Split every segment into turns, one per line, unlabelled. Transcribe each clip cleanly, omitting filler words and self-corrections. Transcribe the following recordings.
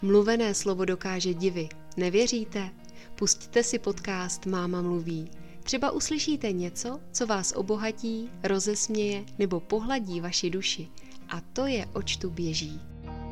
Mluvené slovo dokáže divy. Nevěříte? Pusťte si podcast Máma mluví. Třeba uslyšíte něco, co vás obohatí, rozesměje nebo pohladí vaši duši. A to je Oč tu běží.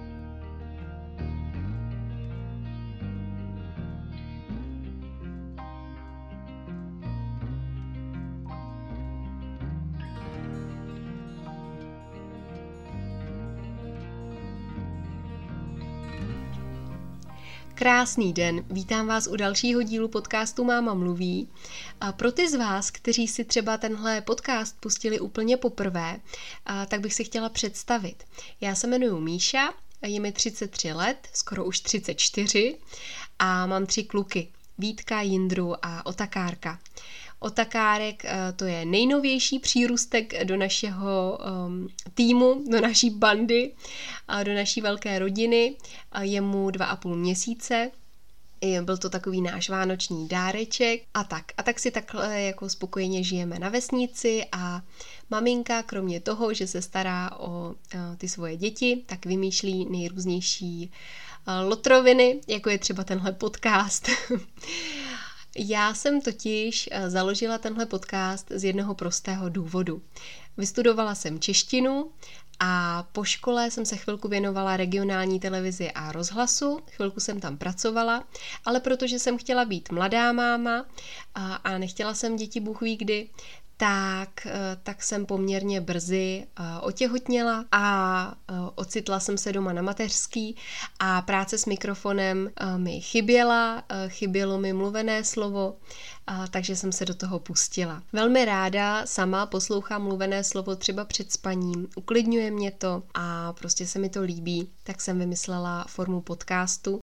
Krásný den, vítám vás u dalšího dílu podcastu Máma mluví. A pro ty z vás, kteří si třeba tenhle podcast pustili úplně poprvé, tak bych si chtěla představit. Já se jmenuji Míša, je mi 33 let, skoro už 34 a mám 3 kluky, Vítka, Jindru a Otakárka. Otakárek to je nejnovější přírůstek do našeho týmu, do naší bandy, do naší velké rodiny. Je mu 2,5 měsíce. Byl to takový náš vánoční dáreček a tak si takhle jako spokojeně žijeme na vesnici a maminka kromě toho, že se stará o ty svoje děti, tak vymýšlí nejrůznější lotroviny, jako je třeba tenhle podcast. Já jsem totiž založila tenhle podcast z jednoho prostého důvodu. Vystudovala jsem češtinu a po škole jsem se chvilku věnovala regionální televizi a rozhlasu, chvilku jsem tam pracovala, ale protože jsem chtěla být mladá máma a nechtěla jsem děti bůh ví kdy, tak jsem poměrně brzy otěhotněla a ocitla jsem se doma na mateřský a práce s mikrofonem mi chybělo mi mluvené slovo, takže jsem se do toho pustila. Velmi ráda sama poslouchám mluvené slovo třeba před spaním, uklidňuje mě to a prostě se mi to líbí, tak jsem vymyslela formu podcastu.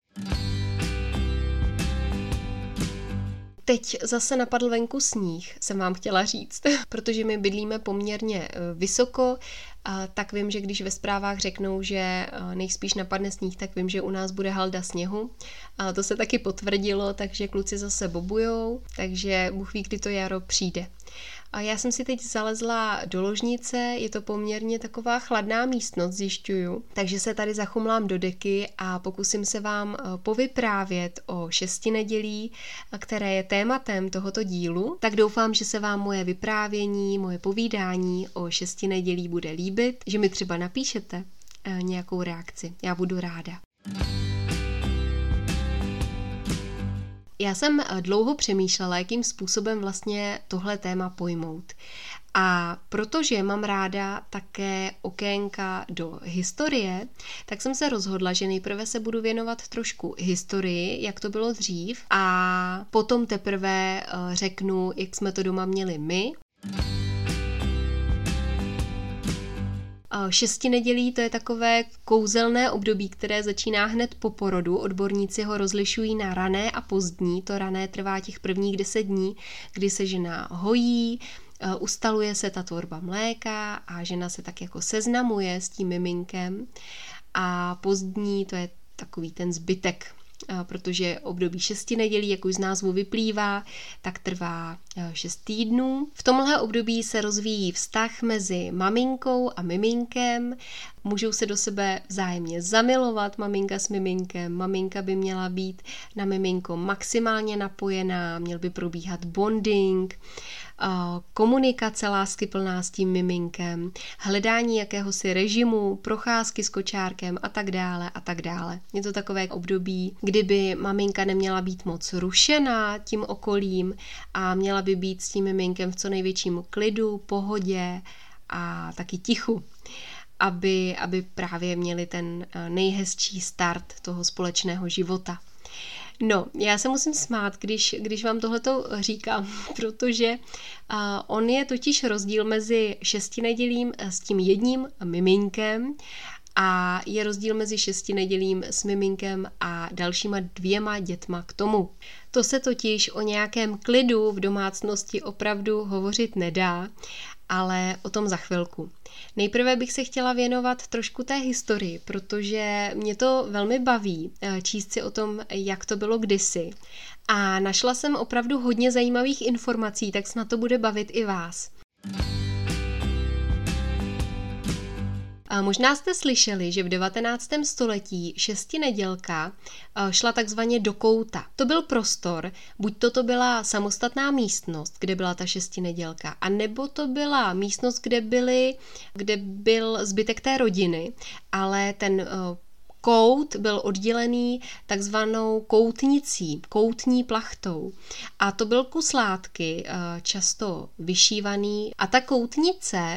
Teď zase napadl venku sníh, jsem vám chtěla říct, protože my bydlíme poměrně vysoko, tak vím, že když ve zprávách řeknou, že nejspíš napadne sníh, tak vím, že u nás bude halda sněhu. A to se taky potvrdilo, takže kluci zase bobujou, takže Bůh ví, kdy to jaro přijde. A já jsem si teď zalezla do ložnice, je to poměrně taková chladná místnost, zjišťuju, takže se tady zachumlám do deky a pokusím se vám povyprávět o 6 nedělí, které je tématem tohoto dílu. Tak doufám, že se vám moje vyprávění, moje povídání o 6 nedělí bude líbit, že mi třeba napíšete nějakou reakci. Já budu ráda. Já jsem dlouho přemýšlela, jakým způsobem vlastně tohle téma pojmout. A protože mám ráda také okénka do historie, tak jsem se rozhodla, že nejprve se budu věnovat trošku historii, jak to bylo dřív, a potom teprve řeknu, jak jsme to doma měli my. 6 nedělí to je takové kouzelné období, které začíná hned po porodu. Odborníci ho rozlišují na rané a pozdní. To rané trvá těch prvních 10 dní, kdy se žena hojí, ustaluje se ta tvorba mléka a žena se tak jako seznamuje s tím miminkem. A pozdní to je takový ten zbytek, protože období 6 nedělí, jak už z názvu vyplývá, tak trvá 6 týdnů. V tomhle období se rozvíjí vztah mezi maminkou a miminkem. Můžou se do sebe vzájemně zamilovat maminka s miminkem. Maminka by měla být na miminko maximálně napojená, měl by probíhat bonding, komunikace láskyplná s tím miminkem, hledání jakéhosi režimu, procházky s kočárkem a tak dále a tak dále. Je to takové období, kdyby maminka neměla být moc rušená tím okolím a měla by být s tím miminkem v co největším klidu, pohodě a taky tichu, aby právě měli ten nejhezčí start toho společného života. No, já se musím smát, když vám tohleto říkám, protože on je totiž rozdíl mezi 6 nedělím s tím jedním miminkem a je rozdíl mezi 6 nedělím s miminkem a dalšíma 2 dětma k tomu. To se totiž o nějakém klidu v domácnosti opravdu hovořit nedá, ale o tom za chvilku. Nejprve bych se chtěla věnovat trošku té historii, protože mě to velmi baví číst si o tom, jak to bylo kdysi. A našla jsem opravdu hodně zajímavých informací, tak snad to bude bavit i vás. A možná jste slyšeli, že v 19. století šestinedělka šla takzvaně do kouta. To byl prostor, buď to byla samostatná místnost, kde byla ta šestinedělka, a nebo to byla místnost, kde byl zbytek té rodiny, ale ten kout byl oddělený takzvanou koutnicí, koutní plachtou. A to byl kus látky, často vyšívaný. A ta koutnice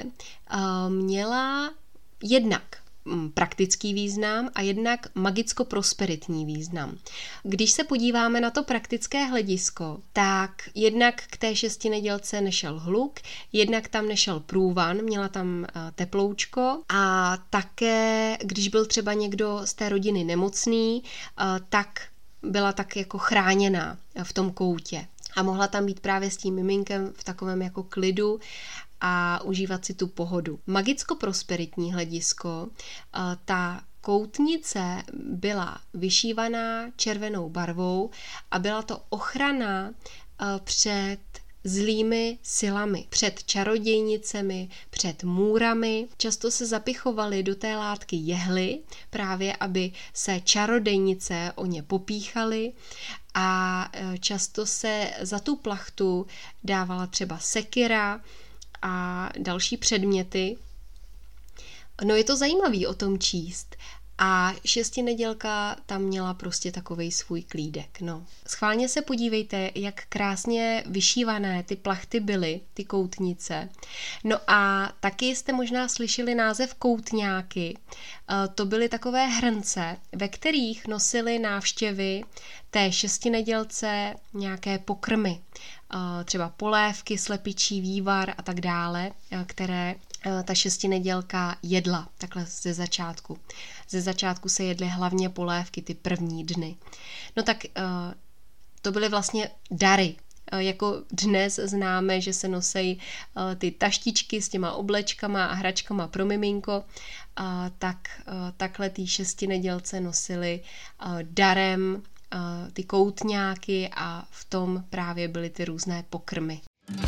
měla jednak praktický význam a jednak magicko-prosperitní význam. Když se podíváme na to praktické hledisko, tak jednak k té šestinedělce nešel hluk, jednak tam nešel průvan, měla tam teploučko, a také, když byl třeba někdo z té rodiny nemocný, tak byla tak jako chráněná v tom koutě. A mohla tam být právě s tím miminkem v takovém jako klidu a užívat si tu pohodu. Magicko-prosperitní hledisko, ta koutnice byla vyšívaná červenou barvou a byla to ochrana před zlými silami, před čarodějnicemi, před můrami. Často se zapichovaly do té látky jehly, právě aby se čarodejnice o ně popíchaly, a často se za tu plachtu dávala třeba sekira a další předměty. No, je to zajímavý o tom číst. A šestinedělka tam měla prostě takovej svůj klídek. No. Schválně se podívejte, jak krásně vyšívané ty plachty byly, ty koutnice. No a taky jste možná slyšeli název koutňáky. To byly takové hrnce, ve kterých nosili návštěvy té šestinedělce nějaké pokrmy. Třeba polévky, slepičí vývar a tak dále, které ta šestinedělka jedla, takhle ze začátku. Ze začátku se jedly hlavně polévky ty první dny. No tak to byly vlastně dary. Jako dnes známe, že se nosejí ty taštičky s těma oblečkama a hračkama pro miminko, tak takhle ty šestinedělce nosili darem ty koutňáky a v tom právě byly ty různé pokrmy.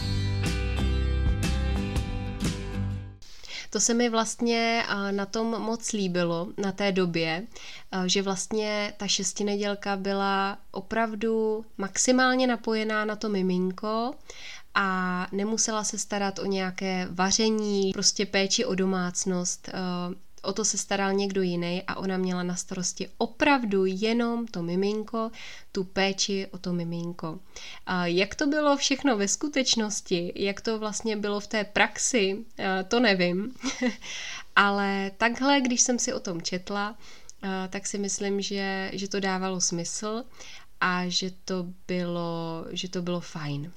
To se mi vlastně na tom moc líbilo na té době, že vlastně ta šestinedělka byla opravdu maximálně napojená na to miminko a nemusela se starat o nějaké vaření, prostě péči o domácnost. O to se staral někdo jiný a ona měla na starosti opravdu jenom to miminko, tu péči o to miminko. A jak to bylo všechno ve skutečnosti, jak to vlastně bylo v té praxi, to nevím. Ale takhle, když jsem si o tom četla, tak si myslím, že to dávalo smysl a že to bylo fajn.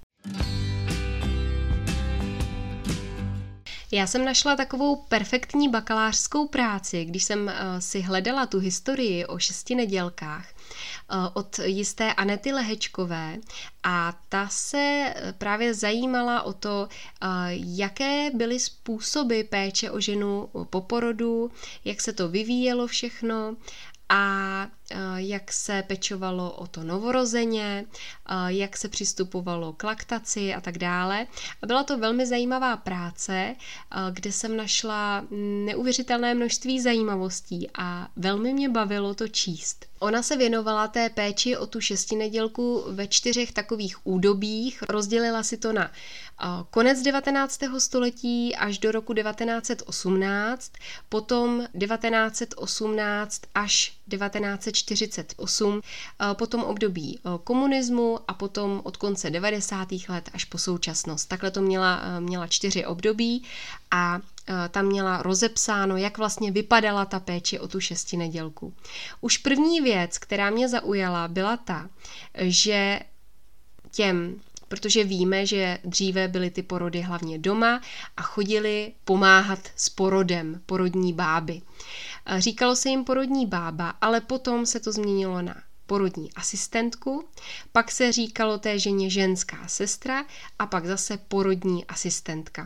Já jsem našla takovou perfektní bakalářskou práci, když jsem si hledala tu historii o šestinedělkách od jisté Anety Lehečkové, a ta se právě zajímala o to, jaké byly způsoby péče o ženu po porodu, jak se to vyvíjelo všechno a jak se pečovalo o to novorozeně, jak se přistupovalo k laktaci a tak dále. A byla to velmi zajímavá práce, kde jsem našla neuvěřitelné množství zajímavostí a velmi mě bavilo to číst. Ona se věnovala té péči o tu šestinedělku ve 4 takových údobích. Rozdělila si to na konec 19. století až do roku 1918, potom 1918 až 1948, potom období komunismu a potom od konce 90. let až po současnost. Takhle to měla 4 období a tam měla rozepsáno, jak vlastně vypadala ta péče o tu šestinedělku. Už první věc, která mě zaujala, byla ta, že protože víme, že dříve byly ty porody hlavně doma a chodili pomáhat s porodem, porodní báby. Říkalo se jim porodní bába, ale potom se to změnilo na porodní asistentku, pak se říkalo té ženě ženská sestra a pak zase porodní asistentka.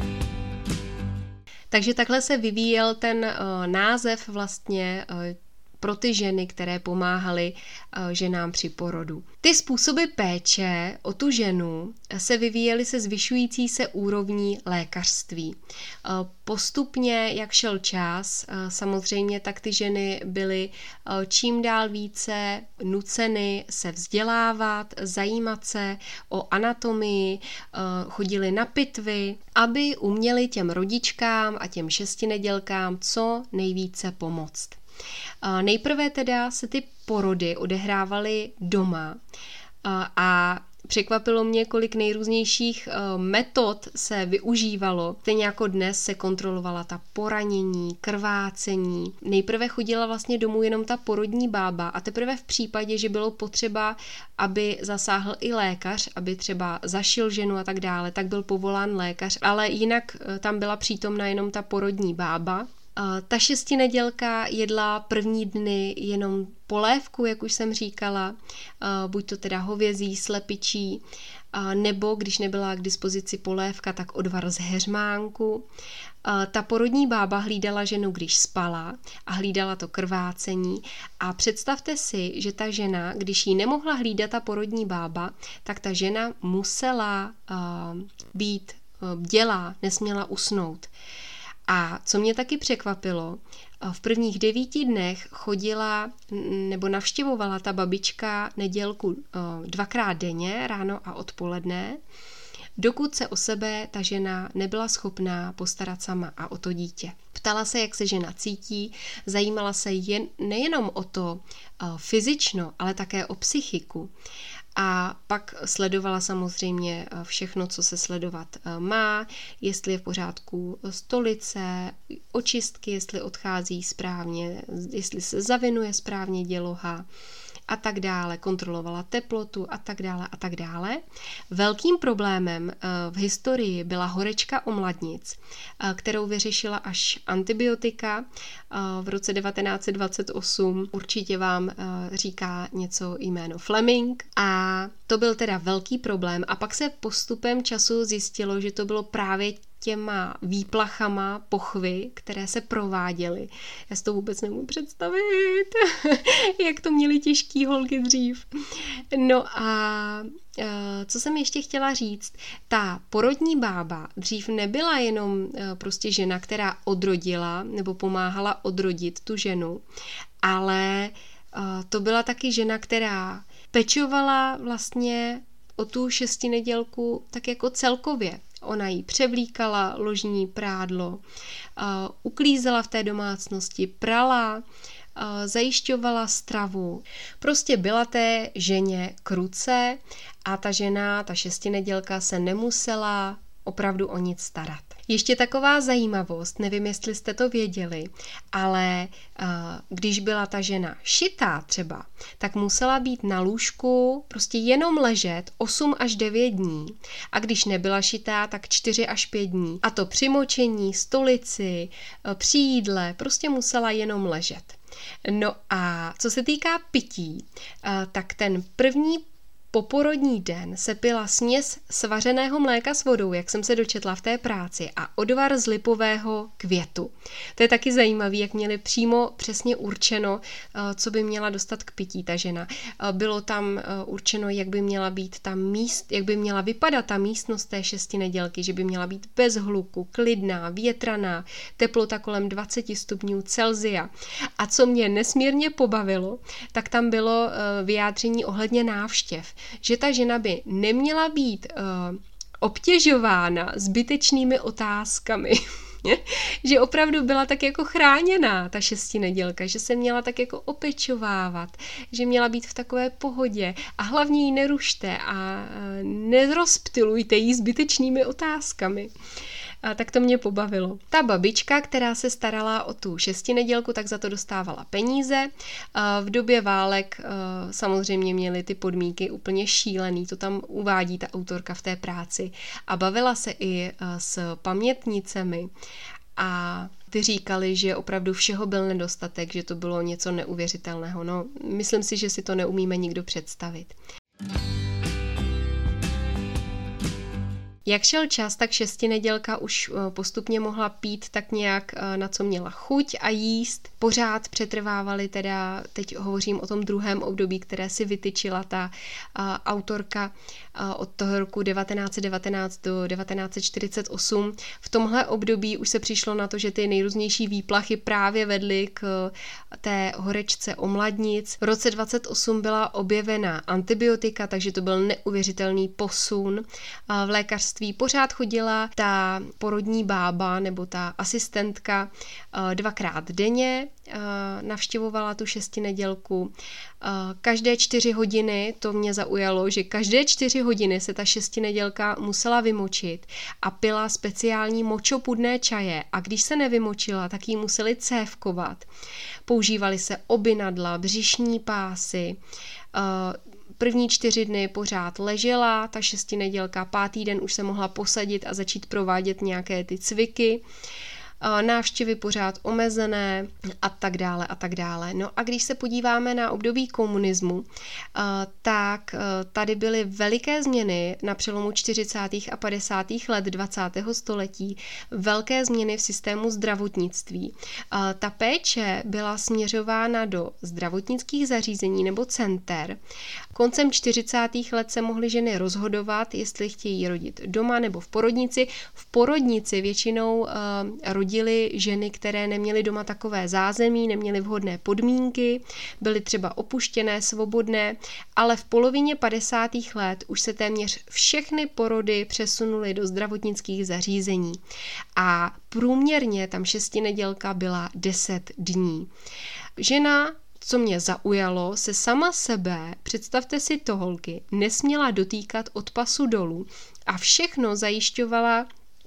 Takže takhle se vyvíjel ten název vlastně pro ty ženy, které pomáhaly ženám při porodu. Ty způsoby péče o tu ženu se vyvíjely se zvyšující se úrovní lékařství. Postupně, jak šel čas, samozřejmě tak ty ženy byly čím dál více nuceny se vzdělávat, zajímat se o anatomii, chodili na pitvy, aby uměli těm rodičkám a těm šestinedělkám co nejvíce pomoct. Nejprve teda se ty porody odehrávaly doma a překvapilo mě, kolik nejrůznějších metod se využívalo. Stejně jako dnes se kontrolovala ta poranění, krvácení. Nejprve chodila vlastně domů jenom ta porodní bába a teprve v případě, že bylo potřeba, aby zasáhl i lékař, aby třeba zašil ženu a tak dále, tak byl povolán lékař, ale jinak tam byla přítomna jenom ta porodní bába. Ta šestinedělka jedla první dny jenom polévku, jak už jsem říkala, buď to teda hovězí, slepičí, nebo když nebyla k dispozici polévka, tak odvar z heřmánku. Ta porodní bába hlídala ženu, když spala a hlídala to krvácení a představte si, že ta žena, když jí nemohla hlídat ta porodní bába, tak ta žena musela být bdělá, nesměla usnout. A co mě taky překvapilo, v prvních 9 dnech chodila nebo navštěvovala ta babička nedělku 2krát denně, ráno a odpoledne, dokud se o sebe ta žena nebyla schopná postarat sama a o to dítě. Ptala se, jak se žena cítí, zajímala se nejenom o to fyzično, ale také o psychiku. A pak sledovala samozřejmě všechno, co se sledovat má, jestli je v pořádku stolice, očistky, jestli odchází správně, jestli se zavinuje správně děloha a tak dále, kontrolovala teplotu a tak dále a tak dále. Velkým problémem v historii byla horečka omladnic, kterou vyřešila až antibiotika v roce 1928. Určitě vám říká něco jméno Fleming a to byl teda velký problém a pak se postupem času zjistilo, že to bylo právě těma výplachama pochvy, které se prováděly. Já si to vůbec nemůžu představit, jak to měly těžký holky dřív. No a co jsem ještě chtěla říct, ta porodní bába dřív nebyla jenom prostě žena, která odrodila nebo pomáhala odrodit tu ženu, ale to byla taky žena, která pečovala vlastně o tu šestinedělku tak jako celkově. Ona jí převlíkala ložní prádlo, uklízela v té domácnosti, prala, zajišťovala stravu. Prostě byla té ženě k ruce a ta žena, ta šestinedělka se nemusela opravdu o nic starat. Ještě taková zajímavost, nevím, jestli jste to věděli, ale když byla ta žena šitá třeba, tak musela být na lůžku prostě jenom ležet 8 až 9 dní a když nebyla šitá, tak 4 až 5 dní. A to při močení, stolici, při jídle, prostě musela jenom ležet. No a co se týká pití, tak ten první poporodní den se pila směs svařeného mléka s vodou, jak jsem se dočetla v té práci, a odvar z lipového květu. To je taky zajímavý, jak měli přímo přesně určeno, co by měla dostat k pití ta žena. Bylo tam určeno, jak by měla být jak by měla vypadat ta místnost té šestinedělky, že by měla být bez hluku, klidná, větraná, teplota kolem 20 stupňů Celsia. A co mě nesmírně pobavilo, tak tam bylo vyjádření ohledně návštěv, že ta žena by neměla být obtěžována zbytečnými otázkami, že opravdu byla tak jako chráněná ta šestinedělka, že se měla tak jako opečovávat, že měla být v takové pohodě a hlavně ji nerušte a nerozptylujte jí zbytečnými otázkami. A tak to mě pobavilo. Ta babička, která se starala o tu šestinedělku, tak za to dostávala peníze. V době válek samozřejmě měly ty podmínky úplně šílený, to tam uvádí ta autorka v té práci. A bavila se i s pamětnicemi a ty říkali, že opravdu všeho byl nedostatek, že to bylo něco neuvěřitelného. No, myslím si, že si to neumíme nikdo představit. Jak šel čas, tak šestinedělka už postupně mohla pít tak nějak, na co měla chuť a jíst. Pořád přetrvávaly teda, teď hovořím o tom druhém období, které si vytyčila ta autorka od toho roku 1919 do 1948. V tomhle období už se přišlo na to, že ty nejrůznější výplachy právě vedly k té horečce omladnic. V roce 28 byla objevena antibiotika, takže to byl neuvěřitelný posun. V lékařství pořád chodila ta porodní bába nebo ta asistentka 2krát denně, navštěvovala tu šestinedělku. Každé 4 hodiny, to mě zaujalo, že každé 4 hodiny se ta šestinedělka musela vymočit a pila speciální močopudné čaje a když se nevymočila, tak ji museli cévkovat. Používaly se obinadla, břišní pásy. První 4 dny pořád ležela, ta šestinedělka, 5. den už se mohla posadit a začít provádět nějaké ty cviky. Návštěvy pořád omezené a tak dále a tak dále. No a když se podíváme na období komunismu, tak tady byly veliké změny na přelomu 40. a 50. let 20. století, velké změny v systému zdravotnictví. Ta péče byla směřována do zdravotnických zařízení nebo center. Koncem 40. let se mohly ženy rozhodovat, jestli chtějí rodit doma nebo v porodnici. V porodnici většinou rodily ženy, které neměly doma takové zázemí, neměly vhodné podmínky, byly třeba opuštěné, svobodné, ale v polovině 50. let už se téměř všechny porody přesunuly do zdravotnických zařízení. A průměrně tam šestinedělka byla 10 dní. Žena, co mě zaujalo, se sama sebe, představte si to holky, nesměla dotýkat od pasu dolů a všechno zajišťovala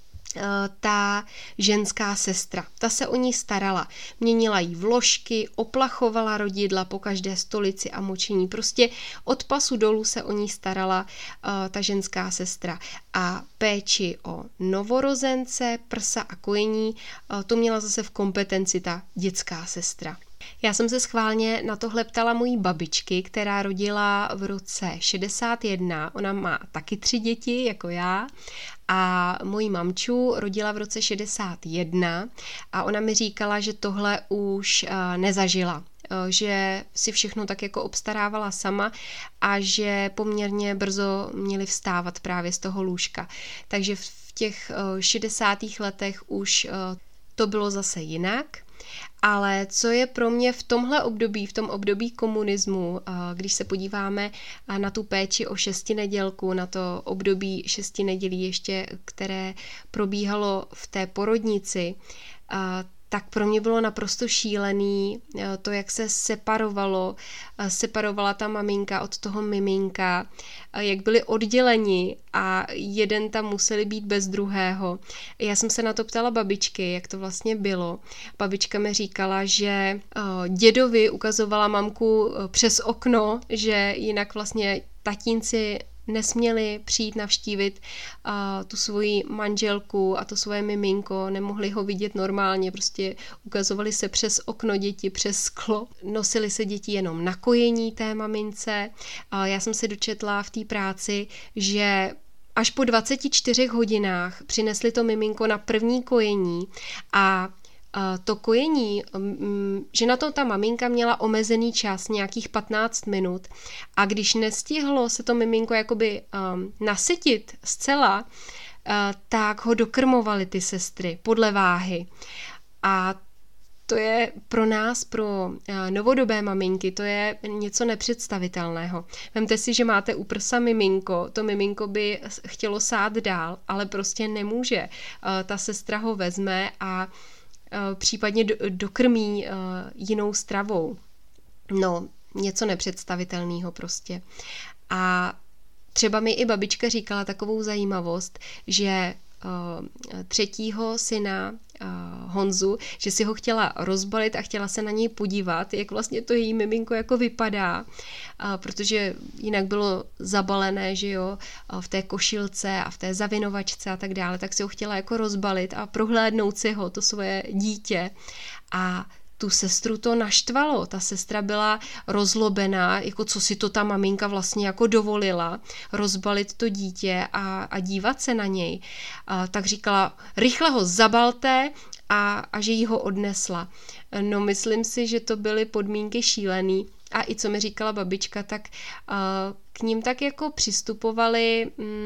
ta ženská sestra. Ta se o ní starala. Měnila jí vložky, oplachovala rodidla po každé stolici a močení. Prostě od pasu dolů se o ní starala ta ženská sestra. A péči o novorozence, prsa a kojení, to měla zase v kompetenci ta dětská sestra. Já jsem se schválně na tohle ptala mojí babičky, která rodila v roce 61, ona má taky 3 děti, jako já, a mojí mamču rodila v roce 61 a ona mi říkala, že tohle už nezažila, že si všechno tak jako obstarávala sama a že poměrně brzo měli vstávat právě z toho lůžka. Takže v těch 60. letech už to bylo zase jinak. Ale co je pro mě v tomhle období, v tom období komunismu, když se podíváme na tu péči o šestinedělku, na to období 6 nedělí ještě, které probíhalo v té porodnici, tak pro mě bylo naprosto šílený to, jak se separovala ta maminka od toho miminka, jak byli odděleni a jeden tam museli být bez druhého. Já jsem se na to ptala babičky, jak to vlastně bylo. Babička mi říkala, že dědovi ukazovala mamku přes okno, že jinak vlastně tatínci nesměli přijít navštívit tu svoji manželku a to svoje miminko, nemohli ho vidět normálně, prostě ukazovali se přes okno děti, přes sklo. Nosili se děti jenom na kojení té mamince. Já jsem se dočetla v té práci, že až po 24 hodinách přinesli to miminko na první kojení a to kojení, že na to ta maminka měla omezený čas, nějakých 15 minut a když nestihlo se to miminko jakoby nasytit zcela, tak ho dokrmovaly ty sestry podle váhy. A to je pro nás, pro novodobé maminky, to je něco nepředstavitelného. Vemte si, že máte u prsa miminko, to miminko by chtělo sát dál, ale prostě nemůže. Ta sestra ho vezme a případně dokrmí jinou stravou. No, něco nepředstavitelného prostě. A třeba mi i babička říkala takovou zajímavost, že 3. syna Honzu, že si ho chtěla rozbalit a chtěla se na něj podívat, jak vlastně to její miminko jako vypadá, protože jinak bylo zabalené, že jo, v té košilce a v té zavinovačce a tak dále, tak si ho chtěla jako rozbalit a prohlédnout si ho, to svoje dítě. A tu sestru to naštvalo. Ta sestra byla rozlobená, jako co si to ta maminka vlastně jako dovolila, rozbalit to dítě a dívat se na něj. Tak říkala, rychle ho zabalte a že jí ho odnesla. No myslím si, že to byly podmínky šílený. A i co mi říkala babička, tak k ním tak jako přistupovali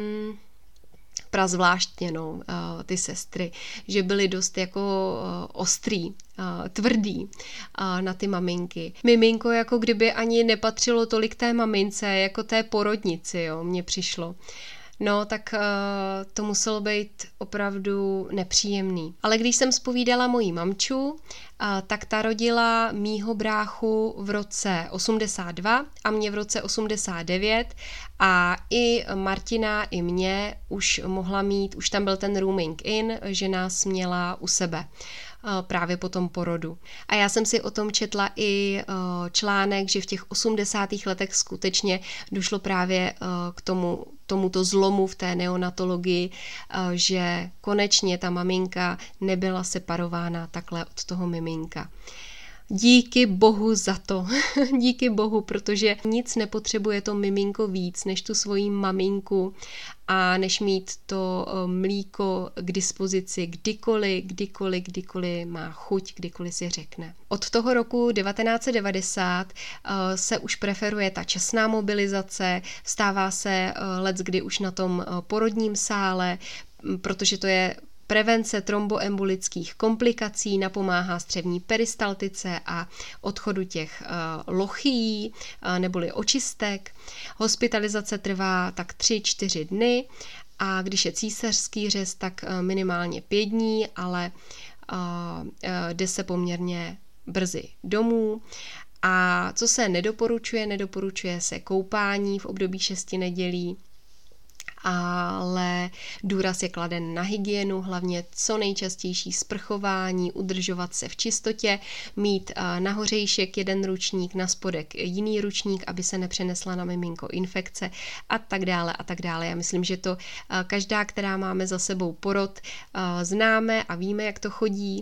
prazvláštně, ty sestry, že byly dost jako ostrý, tvrdý na ty maminky. Miminko jako kdyby ani nepatřilo tolik té mamince, jako té porodnici, jo, mně přišlo. No, tak to muselo být opravdu nepříjemný. Ale když jsem zpovídala moji mamču, tak ta rodila mýho bráchu v roce 82 a mě v roce 89 a i Martina, i mě už mohla mít, už tam byl ten rooming in, že nás měla u sebe právě po tom porodu. A já jsem si o tom četla i článek, že v těch 80. letech skutečně došlo právě k tomuto zlomu v té neonatologii, že konečně ta maminka nebyla separována takhle od toho miminka. Díky bohu za to. Díky bohu, protože nic nepotřebuje to miminko víc, než tu svoji maminku a než mít to mlíko k dispozici kdykoliv má chuť, kdykoliv si řekne. Od toho roku 1990 se už preferuje ta časná mobilizace, stává se leckdy už na tom porodním sále, protože to je prevence tromboembolických komplikací, napomáhá střevní peristaltice a odchodu těch lochií neboli očistek. Hospitalizace trvá tak 3-4 dny a když je císařský řez, tak minimálně 5 dní, ale jde se poměrně brzy domů. A co se nedoporučuje se koupání v období 6 nedělí, ale důraz je kladen na hygienu, hlavně co nejčastější sprchování, udržovat se v čistotě, mít na hořejšek jeden ručník, na spodek jiný ručník, aby se nepřenesla na miminko infekce a tak dále. Já myslím, že to každá, která máme za sebou porod, známe a víme, jak to chodí.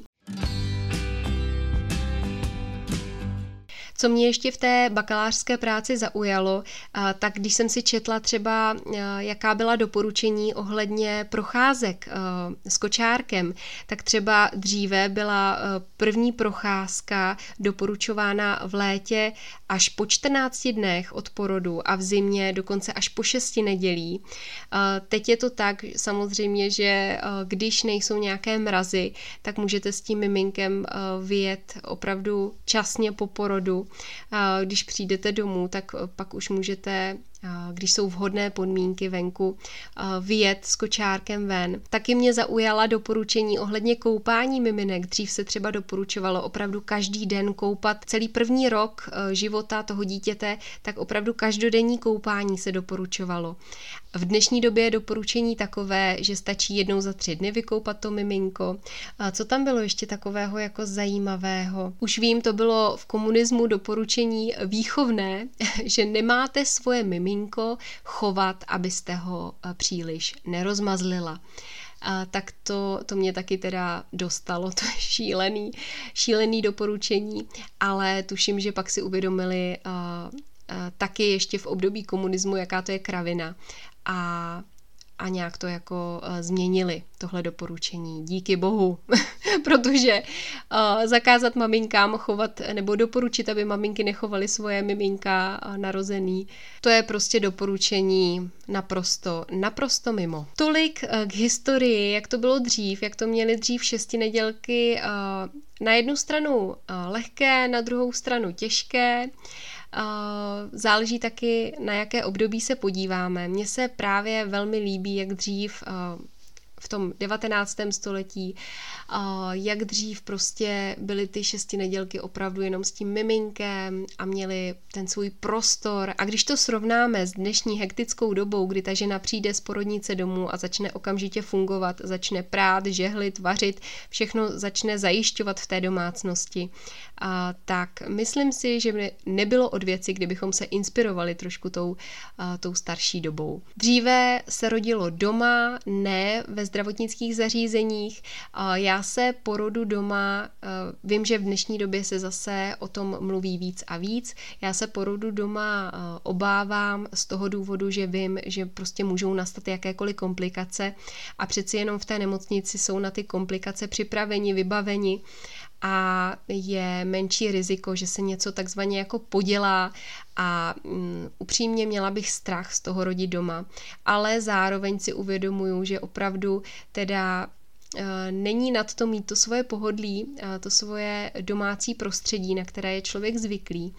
Co mě ještě v té bakalářské práci zaujalo, tak když jsem si četla třeba, jaká byla doporučení ohledně procházek s kočárkem, tak třeba dříve byla první procházka doporučována v létě až po 14 dnech od porodu a v zimě dokonce až po 6 nedělí. Teď je to tak samozřejmě, že když nejsou nějaké mrazy, tak můžete s tím miminkem vyjet opravdu časně po porodu. Když přijdete domů, tak pak už můžete, když jsou vhodné podmínky venku, vyjet s kočárkem ven. Taky mě zaujala doporučení ohledně koupání miminek. Dřív se třeba doporučovalo opravdu každý den koupat. Celý první rok života toho dítěte, tak opravdu každodenní koupání se doporučovalo. V dnešní době je doporučení takové, že stačí jednou za 3 dny vykoupat to miminko. Co tam bylo ještě takového jako zajímavého? Už vím, to bylo v komunismu doporučení výchovné, že nemáte svoje miminko chovat, abyste ho příliš nerozmazlila. Tak to mě taky teda dostalo, to je šílený doporučení, ale tuším, že pak si uvědomili taky ještě v období komunismu, jaká to je kravina a nějak to jako změnili, tohle doporučení. Díky bohu, protože zakázat maminkám chovat nebo doporučit, aby maminky nechovaly svoje miminka narozený, to je prostě doporučení naprosto mimo. Tolik k historii, jak to bylo dřív, jak to měly dřív 6 nedělky, na jednu stranu lehké, na druhou stranu těžké. Záleží taky, na jaké období se podíváme. Mně se právě velmi líbí, jak dřív v tom 19. století, jak dřív prostě byly ty 6 nedělky opravdu jenom s tím miminkem a měli ten svůj prostor. A když to srovnáme s dnešní hektickou dobou, kdy ta žena přijde z porodnice domů a začne okamžitě fungovat, začne prát, žehlit, vařit, všechno začne zajišťovat v té domácnosti, tak myslím si, že by nebylo od věci, kdybychom se inspirovali trošku tou starší dobou. Dříve se rodilo doma, ne ve zdravotnických zařízeních. Já se porodu doma, vím, že v dnešní době se zase o tom mluví víc a víc. Já se porodu doma obávám z toho důvodu, že vím, že prostě můžou nastat jakékoliv komplikace a přeci jenom v té nemocnici jsou na ty komplikace připraveni, vybaveni a je menší riziko, že se něco takzvaně jako podělá a upřímně měla bych strach z toho rodit doma, ale zároveň si uvědomuju, že opravdu teda není nad to mít to svoje pohodlí, to svoje domácí prostředí, na které je člověk zvyklý,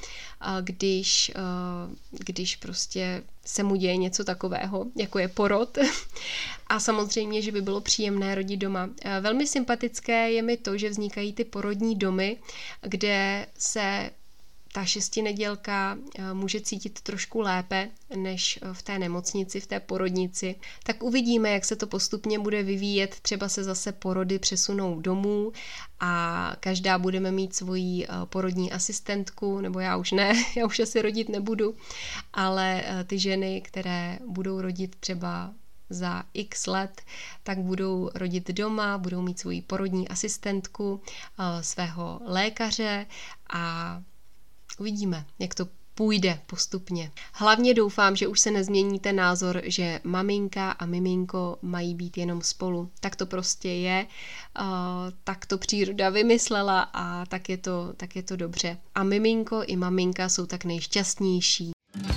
když prostě se mu děje něco takového, jako je porod. A samozřejmě, že by bylo příjemné rodit doma. Velmi sympatické je mi to, že vznikají ty porodní domy, kde se ta šestinedělka může cítit trošku lépe než v té nemocnici, v té porodnici. Tak uvidíme, jak se to postupně bude vyvíjet. Třeba se zase porody přesunou domů a každá budeme mít svoji porodní asistentku, nebo já už ne, já už asi rodit nebudu, ale ty ženy, které budou rodit třeba za x let, tak budou rodit doma, budou mít svoji porodní asistentku, svého lékaře a uvidíme, jak to půjde postupně. Hlavně doufám, že už se nezmění ten názor, že maminka a miminko mají být jenom spolu. Tak to prostě je, tak to příroda vymyslela a tak je to dobře. A miminko i maminka jsou tak nejšťastnější.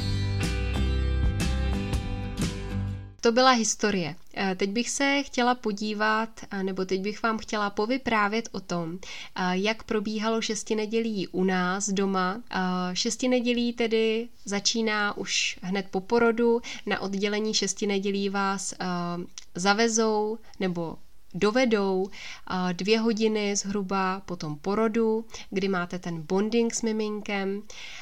To byla historie. Teď bych se chtěla podívat, nebo teď bych vám chtěla povyprávět o tom, jak probíhalo šestinedělí u nás doma. Šestinedělí tedy začíná už hned po porodu. Na oddělení šestinedělí vás zavezou nebo dovedou 2 hodiny zhruba po tom porodu, kdy máte ten bonding s miminkem.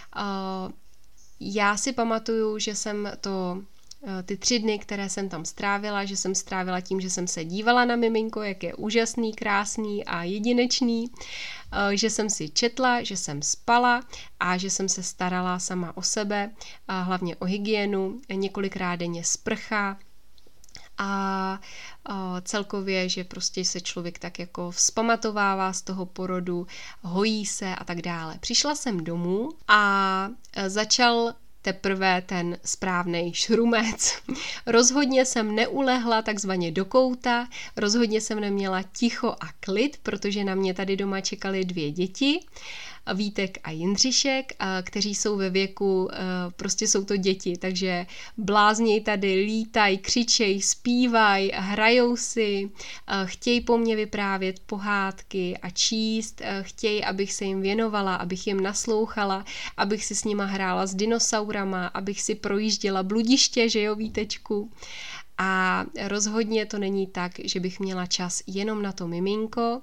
Já si pamatuju, že jsem ty 3 dny, které jsem tam strávila, že jsem strávila tím, že jsem se dívala na miminko, jak je úžasný, krásný a jedinečný, že jsem si četla, že jsem spala a že jsem se starala sama o sebe, a hlavně o hygienu, několikrát denně sprcha a celkově, že prostě se člověk tak jako vzpamatovává z toho porodu, hojí se a tak dále. Přišla jsem domů a začal teprve ten správnej šrumec. Rozhodně jsem neulehla takzvaně do kouta, rozhodně jsem neměla ticho a klid, protože na mě tady doma čekaly 2 děti, Vítek a Jindřišek, kteří jsou ve věku, prostě jsou to děti, takže blázněj tady, lítaj, křičej, zpívaj, hrajou si, chtějí po mně vyprávět pohádky a číst, chtějí, abych se jim věnovala, abych jim naslouchala, abych si s nima hrála s dinosaurama, abych si projížděla bludiště, že jo, Vítečku. A rozhodně to není tak, že bych měla čas jenom na to miminko.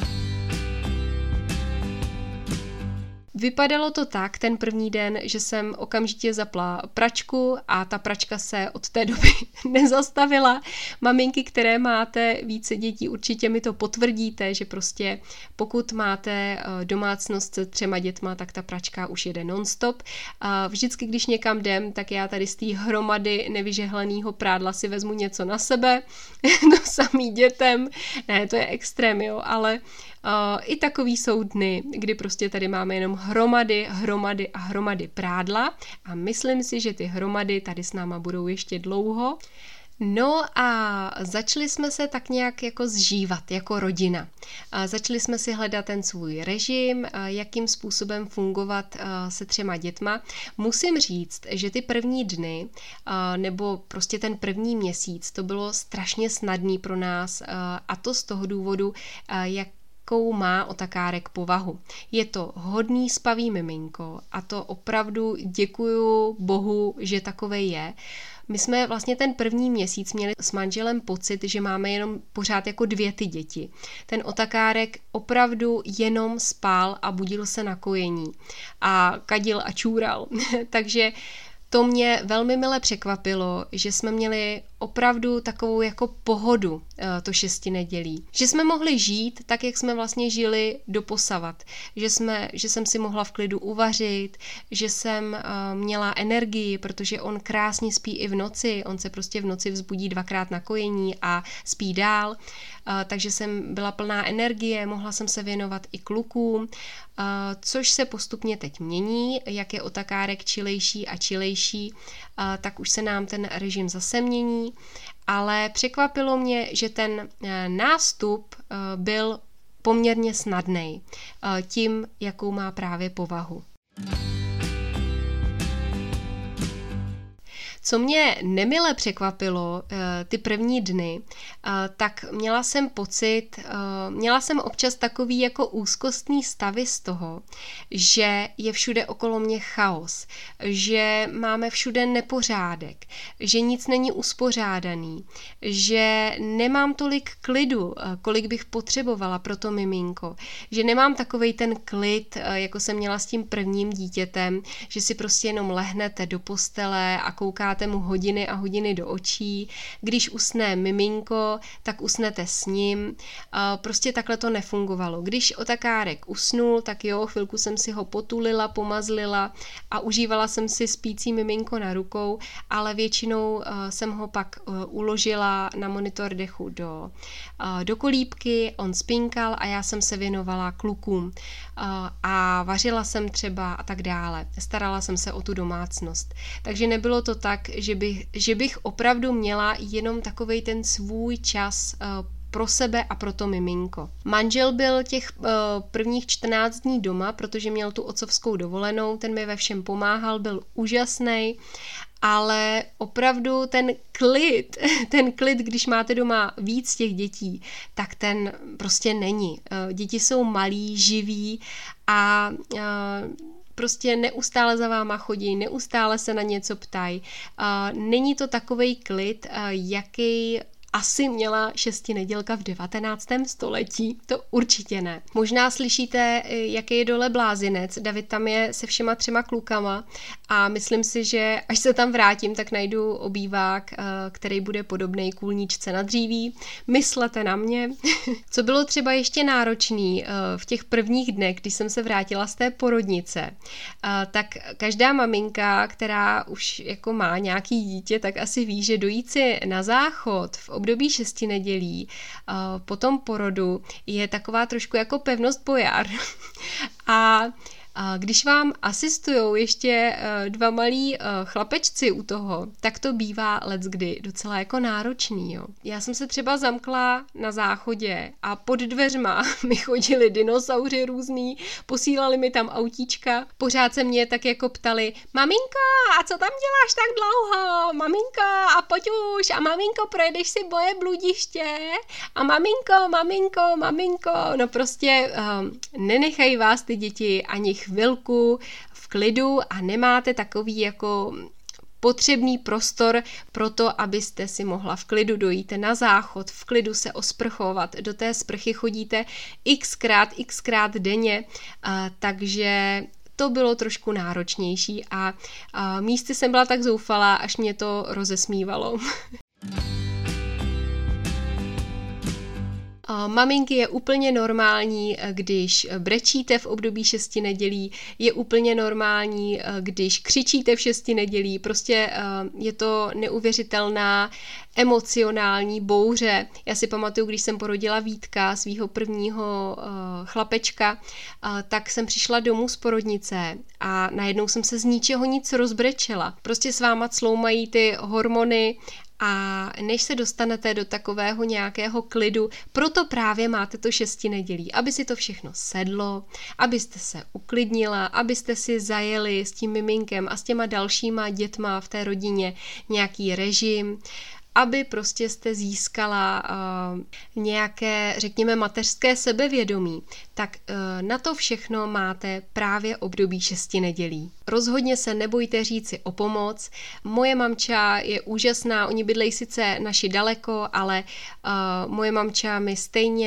Vypadalo to tak ten první den, že jsem okamžitě zapla pračku a ta pračka se od té doby nezastavila. Maminky, které máte více dětí, určitě mi to potvrdíte, že prostě pokud máte domácnost se 3 dětma, tak ta pračka už jede non-stop. Vždycky, když někam jdem, tak já tady z té hromady nevyžehleného prádla si vezmu něco na sebe, to samý dětem. Ne, to je extrém, jo, ale i takový jsou dny, kdy prostě tady máme jenom hromady prádla a myslím si, že ty hromady tady s náma budou ještě dlouho. No a začali jsme se tak nějak jako zžívat jako rodina. Začali jsme si hledat ten svůj režim, jakým způsobem fungovat se 3 dětma. Musím říct, že ty první dny nebo prostě ten první měsíc to bylo strašně snadný pro nás a to z toho důvodu, jakou má otakárek povahu. Je to hodný spavý miminko a to opravdu děkuju Bohu, že takové je. My jsme vlastně ten první měsíc měli s manželem pocit, že máme jenom pořád jako 2 ty děti. Ten otakárek opravdu jenom spal a budil se na kojení a kadil a čůral. Takže to mě velmi mile překvapilo, že jsme měli opravdu takovou jako pohodu to 6 nedělí. Že jsme mohli žít tak, jak jsme vlastně žili doposavat. Že jsem si mohla v klidu uvařit, že jsem měla energii, protože on krásně spí i v noci, on se prostě v noci vzbudí 2krát na kojení a spí dál, takže jsem byla plná energie, mohla jsem se věnovat i klukům, což se postupně teď mění, jak je otakárek čilejší a čilejší, tak už se nám ten režim zase mění, ale překvapilo mě, že ten nástup byl poměrně snadnej tím, jakou má právě povahu. Co mě nemile překvapilo ty první dny, tak měla jsem občas takový jako úzkostný stavy z toho, že je všude okolo mě chaos, že máme všude nepořádek, že nic není uspořádaný, že nemám tolik klidu, kolik bych potřebovala pro to miminko, že nemám takovej ten klid, jako jsem měla s tím prvním dítětem, že si prostě jenom lehnete do postele a koukáte mu hodiny a hodiny do očí. Když usne miminko, tak usnete s ním. Prostě takhle to nefungovalo. Když otakárek usnul, tak jo, chvilku jsem si ho potulila, pomazlila a užívala jsem si spící miminko na rukou, ale většinou jsem ho pak uložila na monitor dechu do kolíbky, on spinkal a já jsem se věnovala klukům a vařila jsem třeba a tak dále. Starala jsem se o tu domácnost. Takže nebylo to tak, že bych opravdu měla jenom takovej ten svůj čas pro sebe a pro to miminko. Manžel byl těch prvních 14 dní doma, protože měl tu otcovskou dovolenou, ten mi ve všem pomáhal, byl úžasný, ale opravdu ten klid, když máte doma víc těch dětí, tak ten prostě není. Děti jsou malí, živí a prostě neustále za váma chodí, neustále se na něco ptají. Není to takovej klid, jaký asi měla 6nedělka v 19. století, to určitě ne. Možná slyšíte, jaký je dole blázinec, David tam je se všema 3 klukama a myslím si, že až se tam vrátím, tak najdu obývák, který bude podobnej kůlničce na dříví. Myslete na mě. Co bylo třeba ještě náročný v těch prvních dnech, když jsem se vrátila z té porodnice, tak každá maminka, která už jako má nějaký dítě, tak asi ví, že dojít si na záchod v období 6 nedělí po tom porodu je taková trošku jako pevnost bojar. A když vám asistujou ještě 2 malí chlapečci u toho, tak to bývá leckdy docela jako náročný. Jo. Já jsem se třeba zamkla na záchodě a pod dveřma mi chodili dinosauři různý, posílali mi tam autíčka, pořád se mě tak jako ptali, maminko, a co tam děláš tak dlouho? Maminko, a pojď už, a maminko, projedeš si moje bludiště? A maminko, no prostě nenechají vás ty děti ani chvilku v klidu a nemáte takový jako potřebný prostor pro to, abyste si mohla v klidu dojít na záchod, v klidu se osprchovat. Do té sprchy chodíte xkrát denně, takže to bylo trošku náročnější a místy jsem byla tak zoufalá, až mě to rozesmívalo. Maminky, je úplně normální, když brečíte v období 6 nedělí, je úplně normální, když křičíte v 6 nedělí, prostě je to neuvěřitelná emocionální bouře. Já si pamatuju, když jsem porodila Vítka, svýho prvního chlapečka, tak jsem přišla domů z porodnice a najednou jsem se z ničeho nic rozbrečela. Prostě s váma cloumají ty hormony a než se dostanete do takového nějakého klidu, proto právě máte to 6 nedělí, aby si to všechno sedlo, abyste se uklidnila, abyste si zajeli s tím miminkem a s těma dalšíma dětma v té rodině nějaký režim, aby prostě jste získala nějaké, řekněme, mateřské sebevědomí, tak na to všechno máte právě období 6 nedělí. Rozhodně se nebojte říci o pomoc. Moje mamča je úžasná, oni bydlejí sice naši daleko, ale moje mamča mi stejně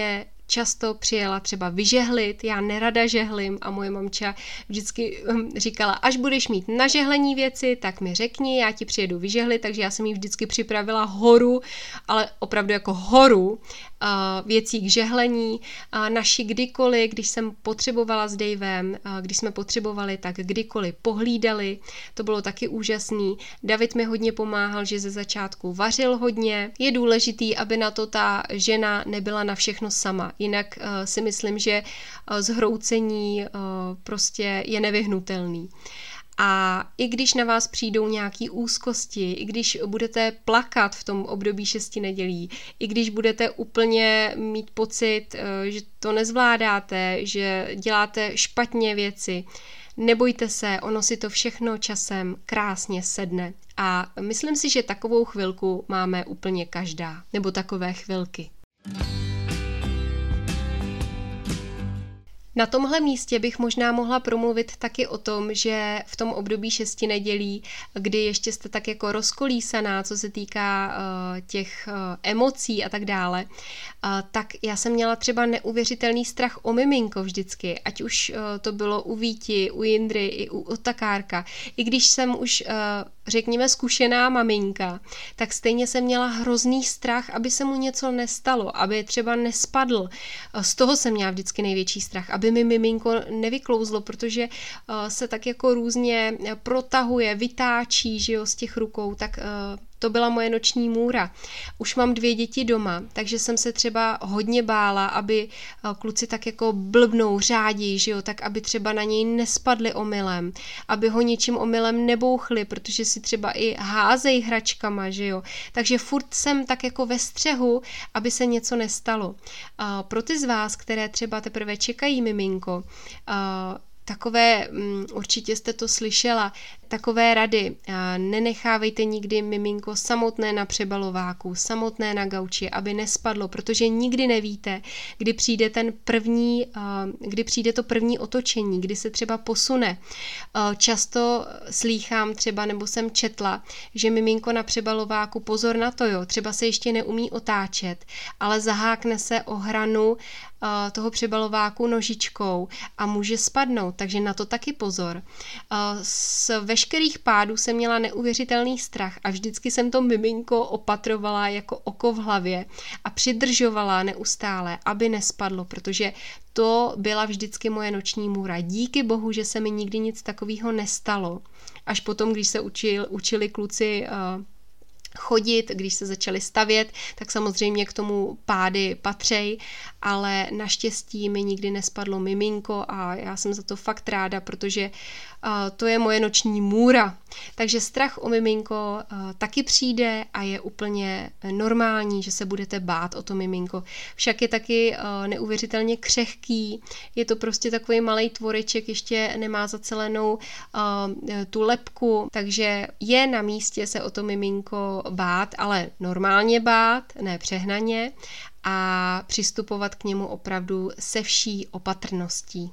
často přijela třeba vyžehlit, já nerada žehlím a moje mamča vždycky říkala, až budeš mít na žehlení věci, tak mi řekni, já ti přijedu vyžehlit, takže já jsem jí vždycky připravila horu, ale opravdu jako horu věcí k žehlení, naši kdykoliv, když jsem potřebovala s Davem, když jsme potřebovali, tak kdykoliv pohlídali, to bylo taky úžasný. David mi hodně pomáhal, že ze začátku vařil hodně. Je důležitý, aby na to ta žena nebyla na všechno sama, jinak si myslím, že zhroucení prostě je nevyhnutelný. A i když na vás přijdou nějaké úzkosti, i když budete plakat v tom období 6 nedělí, i když budete úplně mít pocit, že to nezvládáte, že děláte špatně věci, nebojte se, ono si to všechno časem krásně sedne. A myslím si, že takovou chvilku máme úplně každá, nebo takové chvilky. Na tomhle místě bych možná mohla promluvit taky o tom, že v tom období 6 nedělí, kdy ještě jste tak jako rozkolísaná, co se týká těch emocí a tak dále, tak já jsem měla třeba neuvěřitelný strach o miminko vždycky, ať už to bylo u Víti, u Jindry i u Otakárka. I když jsem už řekněme zkušená maminka, tak stejně jsem měla hrozný strach, aby se mu něco nestalo, aby třeba nespadl. Z toho jsem měla vždycky největší strach, aby mi miminko nevyklouzlo, protože se tak jako různě protahuje, vytáčí, že jo, z těch rukou, tak to byla moje noční můra. Už mám 2 děti doma, takže jsem se třeba hodně bála, aby kluci tak jako blbnou, řádí, že jo, tak aby třeba na něj nespadli omylem, aby ho něčím omylem nebouchli, protože si třeba i házej hračkama, že jo. Takže furt jsem tak jako ve střehu, aby se něco nestalo. Pro ty z vás, které třeba teprve čekají miminko, takové, určitě jste to slyšela, takové rady, nenechávejte nikdy miminko samotné na přebalováku, samotné na gauči, aby nespadlo, protože nikdy nevíte, kdy přijde to první otočení, kdy se třeba posune. Často slýchám třeba, nebo jsem četla, že miminko na přebalováku, pozor na to, jo, třeba se ještě neumí otáčet, ale zahákne se o hranu toho přebalováku nožičkou a může spadnout, takže na to taky pozor. Z veškerých pádů jsem měla neuvěřitelný strach a vždycky jsem to miminko opatrovala jako oko v hlavě a přidržovala neustále, aby nespadlo, protože to byla vždycky moje noční můra. Díky bohu, že se mi nikdy nic takového nestalo. Až potom, když se učili kluci chodit, když se začali stavět, tak samozřejmě k tomu pády patřej, ale naštěstí mi nikdy nespadlo miminko a já jsem za to fakt ráda, protože to je moje noční můra. Takže strach o miminko taky přijde a je úplně normální, že se budete bát o to miminko. Však je taky neuvěřitelně křehký, je to prostě takový malej tvoreček, ještě nemá zacelenou tu lebku, takže je na místě se o to miminko bát, ale normálně bát, ne přehnaně a přistupovat k němu opravdu se vší opatrností.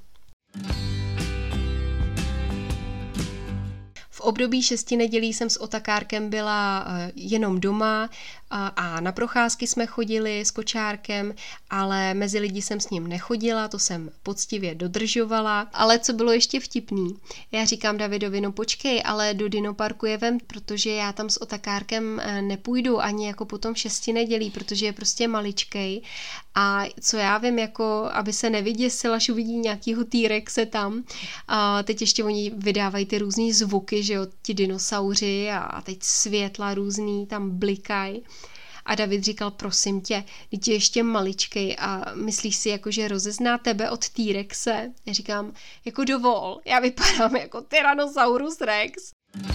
V období 6 nedělí jsem s Otakárkem byla jenom doma a na procházky jsme chodili s kočárkem, ale mezi lidi jsem s ním nechodila, to jsem poctivě dodržovala. Ale co bylo ještě vtipný, já říkám Davidovi, no počkej, ale do dinoparku je vem, protože já tam s Otakárkem nepůjdu ani jako potom 6 nedělí, protože je prostě maličkej a co já vím, jako aby se nevyděsil, až uvidí nějakýho T-rexe tam. A teď ještě oni vydávají ty různý zvuky, že jo, ti dinosauři a teď světla různý tam blikají. A David říkal, prosím tě, teď je ještě maličkej a myslíš si, jako, že rozezná tebe od T-rexe? Já říkám, jako dovol, já vypadám jako Tyrannosaurus Rex.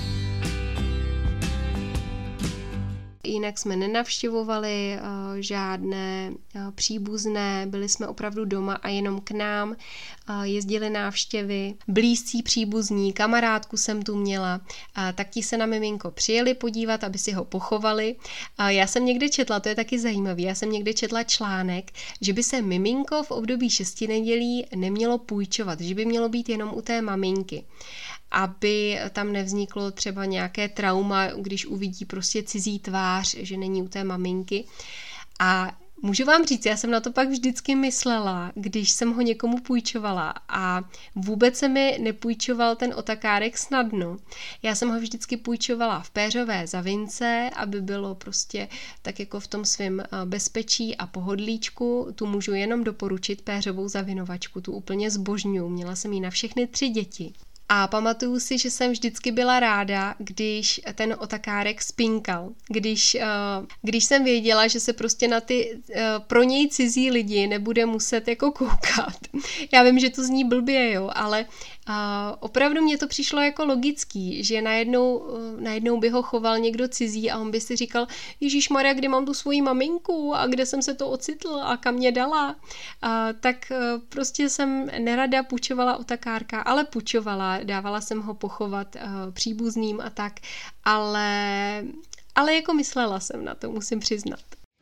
Jinak jsme nenavštěvovali žádné příbuzné, byli jsme opravdu doma a jenom k nám jezdili návštěvy. Blízcí příbuzní, kamarádku jsem tu měla, tak ti se na miminko přijeli podívat, aby si ho pochovali. Já jsem někde četla, to je taky zajímavý, já jsem někde četla článek, že by se miminko v období 6 nedělí nemělo půjčovat, že by mělo být jenom u té maminky, aby tam nevzniklo třeba nějaké trauma, když uvidí prostě cizí tvář, že není u té maminky. A Můžu vám říct, já jsem na to pak vždycky myslela, když jsem ho někomu půjčovala a vůbec se mi nepůjčoval ten otakárek snadno. Já jsem ho vždycky půjčovala v péřové zavince, aby bylo prostě tak jako v tom svém bezpečí a pohodlíčku. Tu můžu jenom doporučit, péřovou zavinovačku, tu úplně zbožňuju. Měla jsem ji na všechny 3 děti. A pamatuju si, že jsem vždycky byla ráda, když ten otakárek spinkal. Když jsem věděla, že se prostě na ty pro něj cizí lidi nebude muset jako koukat. Já vím, že to zní blbě, jo, ale opravdu mně to přišlo jako logický, že najednou by ho choval někdo cizí a on by si říkal, Ježišmarja, kde mám tu svoji maminku a kde jsem se to ocitl a kam mě dala. Tak prostě jsem nerada půjčovala otakárka, ale půjčovala, dávala jsem ho pochovat příbuzným a tak, ale jako myslela jsem na to, musím přiznat.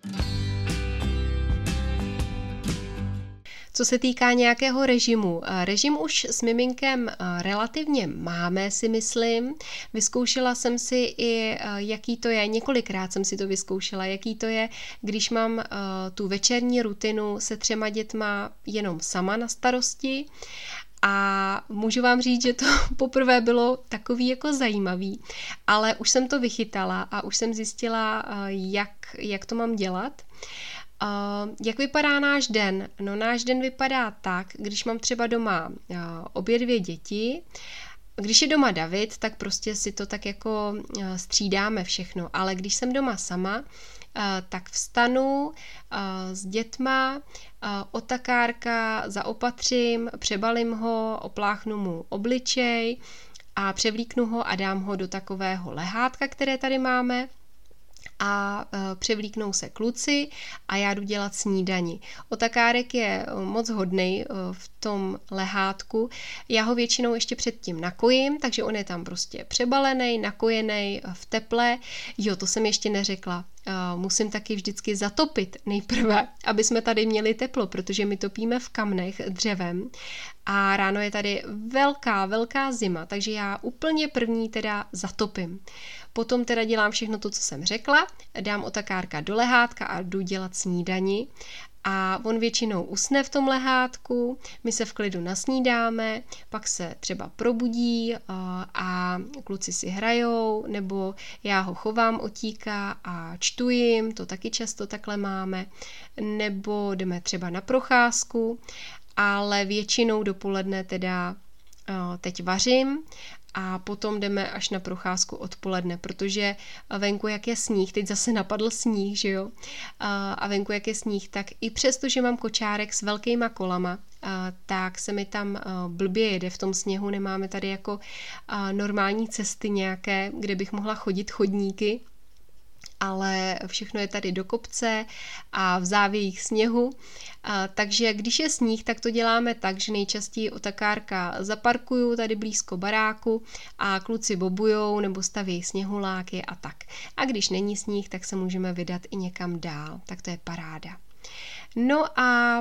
Co se týká nějakého režimu, režim už s miminkem relativně máme, si myslím. Vyzkoušela jsem si i, jaký to je, několikrát jsem si to vyzkoušela, jaký to je, když mám tu večerní rutinu se 3 dětma jenom sama na starosti. A můžu vám říct, že to poprvé bylo takový jako zajímavý, ale už jsem to vychytala a už jsem zjistila, jak to mám dělat. Jak vypadá náš den? No, náš den vypadá tak, když mám třeba doma obě 2 děti. Když je doma David, tak prostě si to tak jako střídáme všechno, ale když jsem doma sama, tak vstanu s dětma, otakárka zaopatřím, přebalím ho, opláchnu mu obličej a převlíknu ho a dám ho do takového lehátka, které tady máme. A převlíknou se kluci a já jdu dělat snídani. Otakárek je moc hodnej v tom lehátku. Já ho většinou ještě předtím nakojím, takže on je tam prostě přebalený, nakojený v teple. Jo, to jsem ještě neřekla. Musím taky vždycky zatopit nejprve, aby jsme tady měli teplo, protože my topíme v kamnech dřevem a ráno je tady velká zima, takže já úplně první teda zatopím. Potom teda dělám všechno to, co jsem řekla, dám otakárka do lehátka a jdu dělat snídani. A on většinou usne v tom lehátku, my se v klidu nasnídáme, pak se třeba probudí a kluci si hrajou, nebo já ho chovám otíka a čtu jim, to taky často takhle máme, nebo jdeme třeba na procházku, ale většinou dopoledne teda teď vařím a potom jdeme až na procházku odpoledne, protože venku jak je sníh, teď zase napadl sníh, že jo, a venku jak je sníh, tak i přesto, že mám kočárek s velkýma kolama, tak se mi tam blbě jede v tom sněhu, nemáme tady jako normální cesty nějaké, kde bych mohla chodit chodníky, ale všechno je tady do kopce a v závějích sněhu. Takže když je sníh, tak to děláme tak, že nejčastěji otakárka zaparkuju tady blízko baráku a kluci bobujou nebo staví sněhuláky a tak. A když není sníh, tak se můžeme vydat i někam dál, tak to je paráda. No a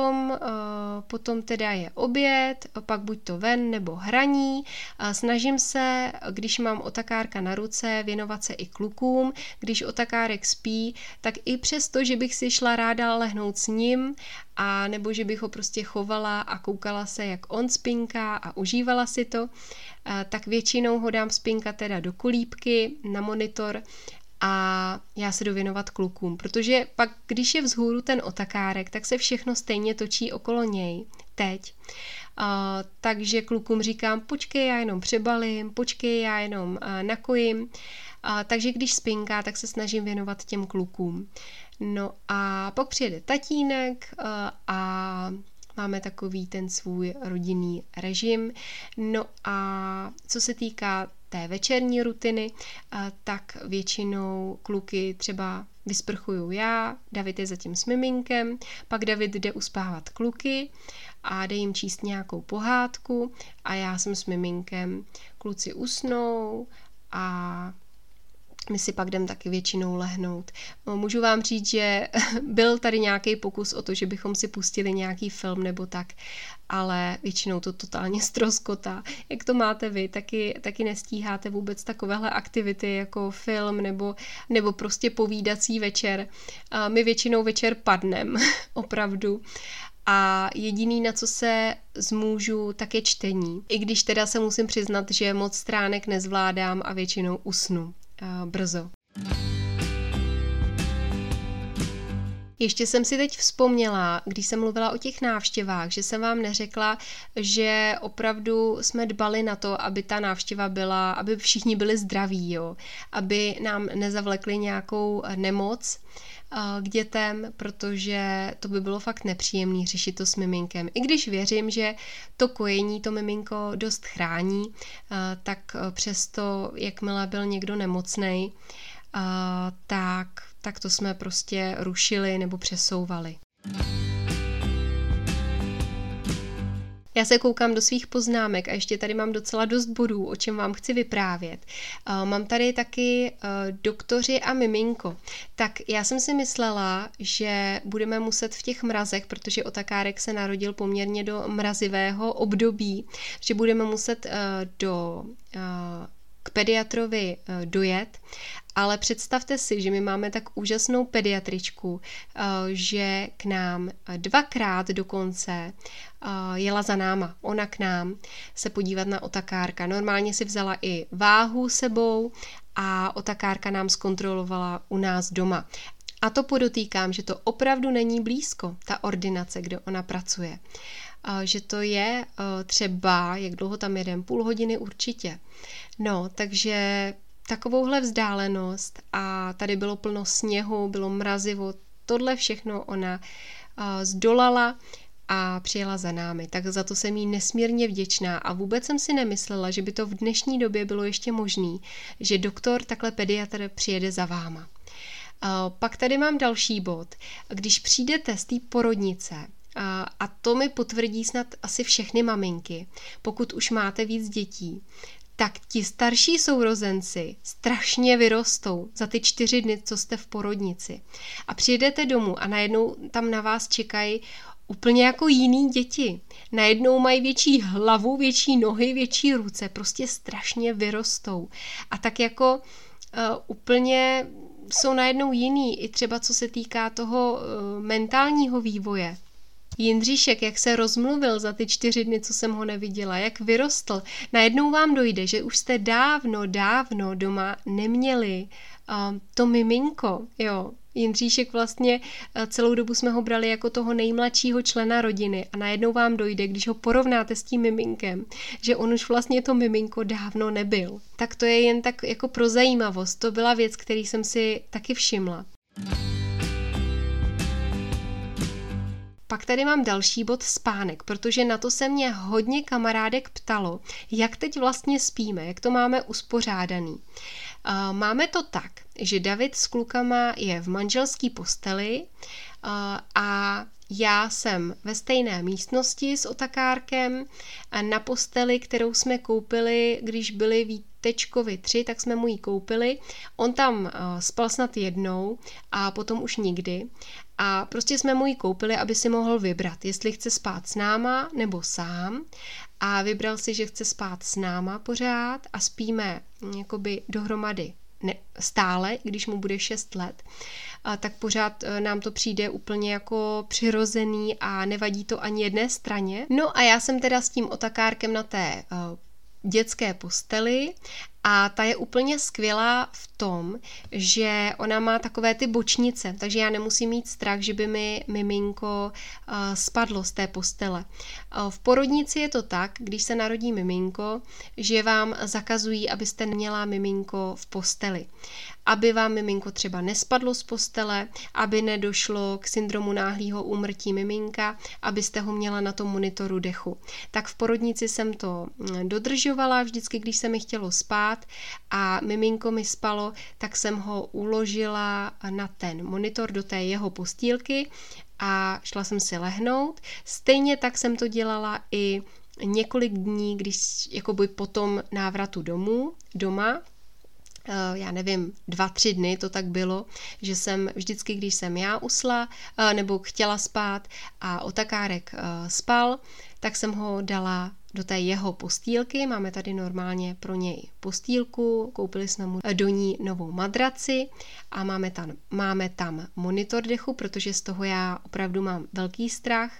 potom teda je oběd, pak buď to ven nebo hraní. Snažím se, když mám otakárka na ruce, věnovat se i klukům. Když otakárek spí, tak i přesto, že bych si šla ráda lehnout s ním, a nebo že bych ho prostě chovala a koukala se, jak on spinká a užívala si to, tak většinou ho dám spinkat teda do kolíbky na monitor a já se jdu věnovat klukům, protože pak, když je vzhůru ten otakárek, tak se všechno stejně točí okolo něj teď. Takže klukům říkám, počkej, já jenom přebalím, počkej, já jenom nakojím. Takže když spinká, tak se snažím věnovat těm klukům. No a pak přijede tatínek a máme takový ten svůj rodinný režim. No a co se týká té večerní rutiny, tak většinou kluky třeba vysprchuju já, David je zatím s miminkem, pak David jde uspávat kluky a jde jim číst nějakou pohádku a já jsem s miminkem, kluci usnou a My si pak jdem taky většinou lehnout. Můžu vám říct, že byl tady nějaký pokus o to, že bychom si pustili nějaký film nebo tak, ale většinou to totálně ztroskotá. Jak to máte vy, taky nestíháte vůbec takovéhle aktivity jako film nebo prostě povídací večer. My většinou večer padnem, opravdu. A jediný, na co se zmůžu, tak je čtení. I když teda se musím přiznat, že moc stránek nezvládám a většinou usnu brzo. Ještě jsem si teď vzpomněla, když jsem mluvila o těch návštěvách, že jsem vám neřekla, že opravdu jsme dbali na to, aby ta návštěva byla, aby všichni byli zdraví, jo? Aby nám nezavlekli nějakou nemoc k dětem, protože to by bylo fakt nepříjemné řešit to s miminkem. I když věřím, že to kojení to miminko dost chrání, tak přesto, jakmile byl někdo nemocnej, tak to jsme prostě rušili nebo přesouvali. Já se koukám do svých poznámek a ještě tady mám docela dost bodů, o čem vám chci vyprávět. Mám tady taky doktoři a miminko. Tak já jsem si myslela, že budeme muset v těch mrazech, protože otakárek se narodil poměrně do mrazivého období, že budeme muset k pediatrovi dojet, ale představte si, že my máme tak úžasnou pediatričku, že k nám 2krát dokonce jela za náma. Ona k nám se podívat na otakárka. Normálně si vzala i váhu sebou a otakárka nám zkontrolovala u nás doma. A to podotýkám, že to opravdu není blízko, ta ordinace, kde ona pracuje. Že to je třeba, jak dlouho tam jedem, půl hodiny určitě. No, takže takovouhle vzdálenost a tady bylo plno sněhu, bylo mrazivo, tohle všechno ona zdolala a přijela za námi. Tak za to jsem jí nesmírně vděčná a vůbec jsem si nemyslela, že by to v dnešní době bylo ještě možný, že doktor, takhle pediatr přijede za váma. Pak tady mám další bod. Když přijdete z té porodnice, a to mi potvrdí snad asi všechny maminky, pokud už máte víc dětí, tak ti starší sourozenci strašně vyrostou za ty 4 dny, co jste v porodnici. A přijedete domů a najednou tam na vás čekají úplně jako jiný děti. Najednou mají větší hlavu, větší nohy, větší ruce, prostě strašně vyrostou. A tak jako úplně jsou najednou jiný, i třeba co se týká toho mentálního vývoje. Jindříšek, jak se rozmluvil za ty 4 dny, co jsem ho neviděla, jak vyrostl. Najednou vám dojde, že už jste dávno doma neměli to miminko, jo. Jindříšek vlastně celou dobu jsme ho brali jako toho nejmladšího člena rodiny a najednou vám dojde, když ho porovnáte s tím miminkem, že on už vlastně to miminko dávno nebyl. Tak to je jen tak jako pro zajímavost. To byla věc, který jsem si taky všimla. Pak tady mám další bod spánek, protože na to se mě hodně kamarádek ptalo, jak teď vlastně spíme, jak to máme uspořádaný. Máme to tak, že David s klukama je v manželské posteli a já jsem ve stejné místnosti s otakárkem na posteli, kterou jsme koupili, když byli Vítečkovi 3, tak jsme mu ji koupili. On tam spal snad jednou a potom už nikdy. A prostě jsme mu ji koupili, aby si mohl vybrat, jestli chce spát s náma nebo sám. A vybral si, že chce spát s náma pořád a spíme jakoby dohromady stále, když mu bude 6 let, tak pořád nám to přijde úplně jako přirozený a nevadí to ani jedné straně. No a já jsem teda s tím otakárkem na té dětské posteli a ta je úplně skvělá v tom, že ona má takové ty bočnice, takže já nemusím mít strach, že by mi miminko spadlo z té postele. V porodnici je to tak, když se narodí miminko, že vám zakazují, abyste neměla miminko v posteli. Aby vám miminko třeba nespadlo z postele, aby nedošlo k syndromu náhlého úmrtí miminka, abyste ho měla na tom monitoru dechu. Tak v porodnici jsem to dodržovala vždycky, když se mi chtělo spát a miminko mi spalo, tak jsem ho uložila na ten monitor do té jeho postýlky a šla jsem si lehnout. Stejně tak jsem to dělala i několik dní, když jakoby po tom návratu doma, já nevím, 2-3 dny to tak bylo, že jsem vždycky, když jsem já usla nebo chtěla spát a otakárek spal, tak jsem ho dala do té jeho postýlky. Máme tady normálně pro něj postýlku, koupili jsme mu do ní novou madraci a máme tam monitor dechu, protože z toho já opravdu mám velký strach.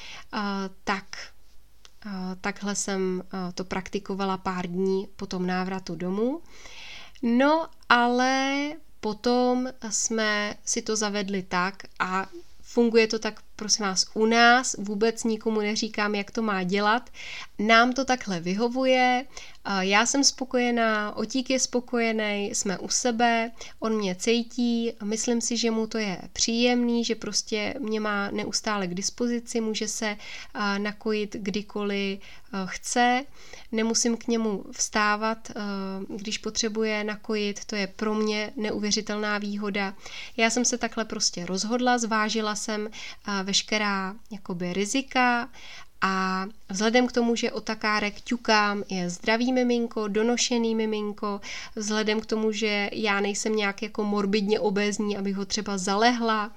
Takhle jsem to praktikovala pár dní po tom návratu domů. No, ale potom jsme si to zavedli tak a funguje to tak, prosím vás, u nás, vůbec nikomu neříkám, jak to má dělat. Nám to takhle vyhovuje, já jsem spokojená, Otík je spokojený, jsme u sebe, on mě cejtí, myslím si, že mu to je příjemný, že prostě mě má neustále k dispozici, může se nakojit kdykoliv chce, nemusím k němu vstávat, když potřebuje nakojit, to je pro mě neuvěřitelná výhoda. Já jsem se takhle prostě rozhodla, zvážila jsem veškerá jakoby rizika a vzhledem k tomu, že otakárek ťukám je zdravý miminko, donošený miminko, vzhledem k tomu, že já nejsem nějak jako morbidně obézní, abych ho třeba zalehla,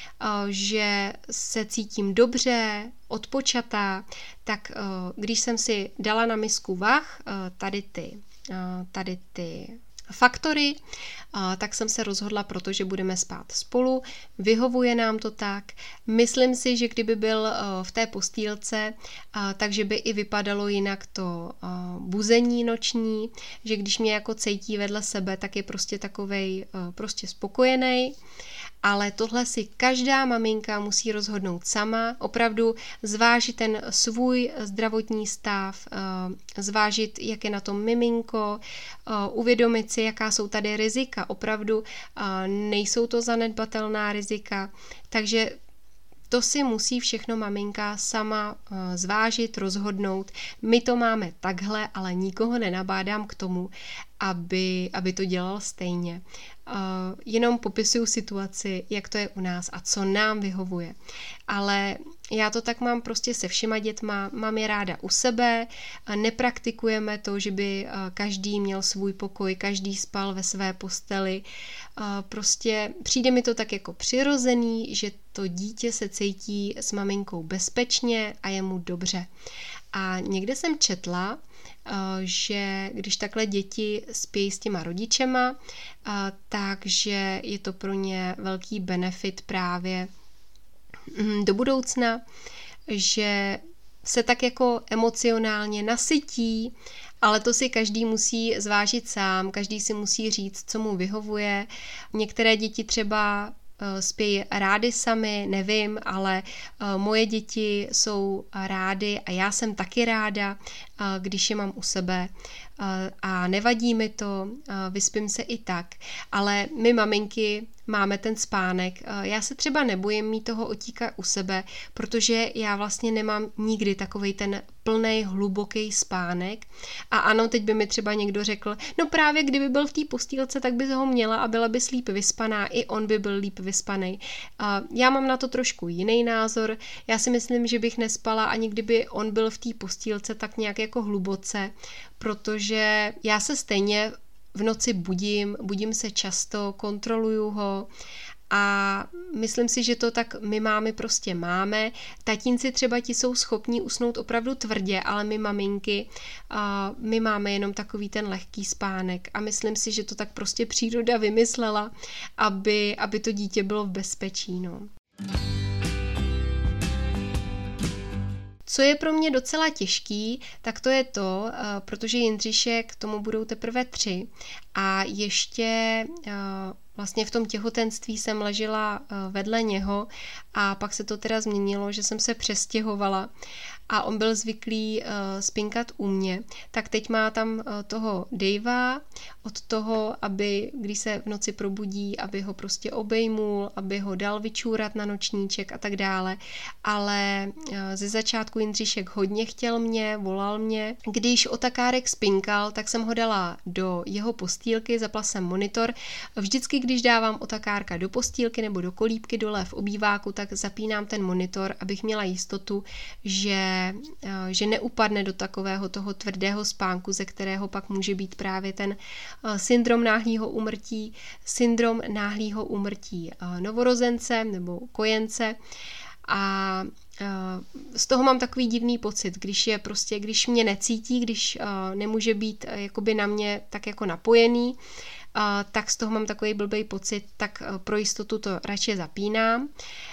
že se cítím dobře, odpočatá, tak když jsem si dala na misku vah tady ty faktory, tak jsem se rozhodla, protože budeme spát spolu, vyhovuje nám to tak. Myslím si, že kdyby byl v té postýlce, takže by i vypadalo jinak to buzení noční, že když mě jako cítí vedle sebe, tak je prostě takovej prostě spokojený. Ale tohle si každá maminka musí rozhodnout sama, opravdu zvážit ten svůj zdravotní stav, zvážit, jak je na tom miminko, uvědomit si, jaká jsou tady rizika. Opravdu nejsou to zanedbatelná rizika, takže to si musí všechno maminka sama zvážit, rozhodnout. My to máme takhle, ale nikoho nenabádám k tomu, aby to dělal stejně. Jenom popisuju situaci, jak to je u nás a co nám vyhovuje. Ale já to tak mám prostě se všema dětma, mám je ráda u sebe, nepraktikujeme to, že by každý měl svůj pokoj, každý spal ve své posteli. Prostě přijde mi to tak jako přirozený, že to dítě se cítí s maminkou bezpečně a je mu dobře. A někde jsem četla, že když takhle děti spí s těma rodičema, takže je to pro ně velký benefit právě do budoucna, že se tak jako emocionálně nasytí, ale to si každý musí zvážit sám, každý si musí říct, co mu vyhovuje. Některé děti třeba spějí rády sami, nevím, ale moje děti jsou rády a já jsem taky ráda, když je mám u sebe a nevadí mi to, vyspím se i tak, ale my maminky máme ten spánek. Já se třeba nebojím mít toho Otíka u sebe, protože já vlastně nemám nikdy takovej ten plnej, hluboký spánek. A ano, teď by mi třeba někdo řekl, no právě kdyby byl v té postýlce, tak by ho měla a byla by líp vyspaná, i on by byl líp vyspaný. Já mám na to trošku jiný názor. Já si myslím, že bych nespala, ani kdyby on byl v té postýlce tak nějak jako hluboce, protože já se stejně v noci budím se často, kontroluju ho a myslím si, že to tak my mámy prostě máme. Tatínci třeba ti jsou schopní usnout opravdu tvrdě, ale my maminky, my máme jenom takový ten lehký spánek a myslím si, že to tak prostě příroda vymyslela, aby to dítě bylo v bezpečí. No. Co je pro mě docela těžký, tak to je to, protože Jindříšek tomu budou teprve 3 a ještě vlastně v tom těhotenství jsem ležela vedle něho a pak se to teda změnilo, že jsem se přestěhovala a on byl zvyklý spinkat u mě, tak teď má tam toho Davea od toho, aby když se v noci probudí, aby ho prostě obejmul, aby ho dal vyčůrat na nočníček a tak dále, ale ze začátku Jindříšek hodně chtěl mě, volal mě. Když otakárek spinkal, tak jsem ho dala do jeho postýlky, zapla jsem monitor. Vždycky, když dávám otakárka do postýlky nebo do kolíbky dole v obýváku, tak zapínám ten monitor, abych měla jistotu, že ale že neupadne do takového toho tvrdého spánku, ze kterého pak může být právě ten syndrom náhlého úmrtí novorozence nebo kojence. A z toho mám takový divný pocit, když mě necítí, když nemůže být jakoby na mě tak jako napojený, tak z toho mám takový blbej pocit, tak pro jistotu to radši zapínám.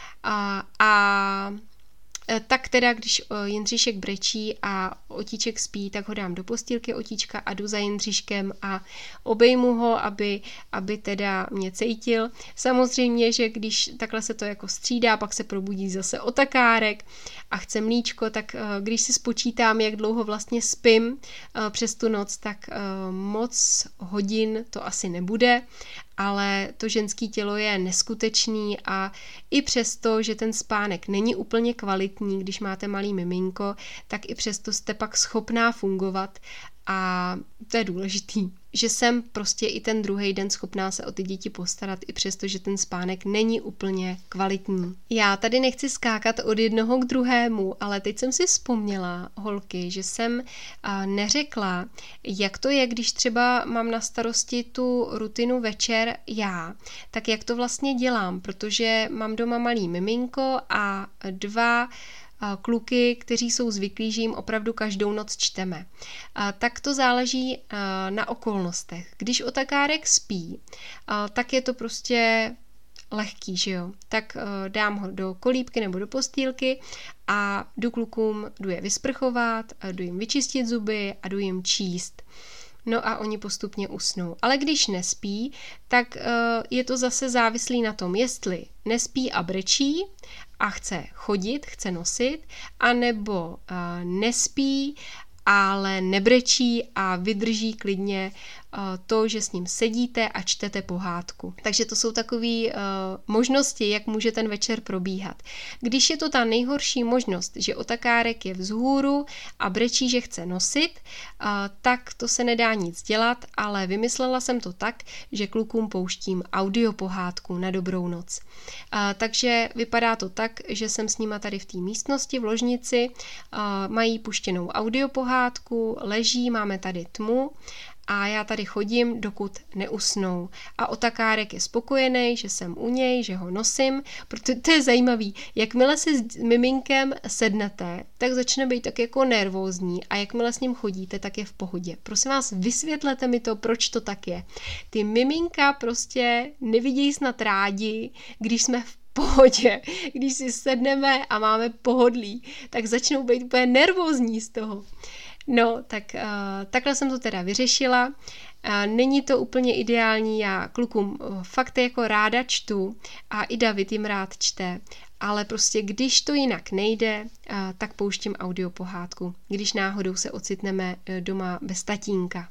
Tak teda, když Jindříšek brečí a Otíček spí, tak ho dám do postýlky Otíčka a jdu za Jindříškem a obejmu ho, aby teda mě cejtil. Samozřejmě, že když takhle se to jako střídá, pak se probudí zase Otakárek a chce mlíčko, tak když si spočítám, jak dlouho vlastně spím přes tu noc, tak moc hodin to asi nebude, ale to ženské tělo je neskutečný a i přesto, že ten spánek není úplně kvalitní, když máte malý miminko, tak i přesto jste pak schopná fungovat a to je důležitý, že jsem prostě i ten druhý den schopná se o ty děti postarat, i přesto, že ten spánek není úplně kvalitní. Já tady nechci skákat od jednoho k druhému, ale teď jsem si vzpomněla, holky, že jsem neřekla, jak to je, když třeba mám na starosti tu rutinu večer já, tak jak to vlastně dělám, protože mám doma malý miminko a 2 kluky, kteří jsou zvyklí, že jim opravdu každou noc čteme. Tak to záleží na okolnostech. Když Otakárek spí, tak je to prostě lehký, že jo? Tak dám ho do kolíbky nebo do postýlky a jdu klukům, jdu je vysprchovat, jdu jim vyčistit zuby a jdu jim číst. No a oni postupně usnou. Ale když nespí, tak je to zase závislý na tom, jestli nespí a brečí a chce chodit, chce nosit, anebo nespí, ale nebrečí a vydrží klidně to, že s ním sedíte a čtete pohádku. Takže to jsou takové možnosti, jak může ten večer probíhat. Když je to ta nejhorší možnost, že Otakárek je vzhůru a brečí, že chce nosit, tak to se nedá nic dělat, ale vymyslela jsem to tak, že klukům pouštím audiopohádku na dobrou noc. Takže vypadá to tak, že jsem s nima tady v té místnosti, v ložnici, mají puštěnou audiopohádku, leží, máme tady tmu, a já tady chodím, dokud neusnou. A Otakárek je spokojený, že jsem u něj, že ho nosím, protože to je zajímavý. Jakmile si s miminkem sednete, tak začne být tak jako nervózní a jakmile s ním chodíte, tak je v pohodě. Prosím vás, vysvětlete mi to, proč to tak je. Ty miminka prostě nevidějí snad rádi, když jsme v pohodě. Když si sedneme a máme pohodlí, tak začnou být úplně nervózní z toho. No, tak takhle jsem to teda vyřešila. Není to úplně ideální, já klukům fakt jako ráda čtu a i David jim rád čte, ale prostě když to jinak nejde, tak pouštím audiopohádku, když náhodou se ocitneme doma bez tatínka.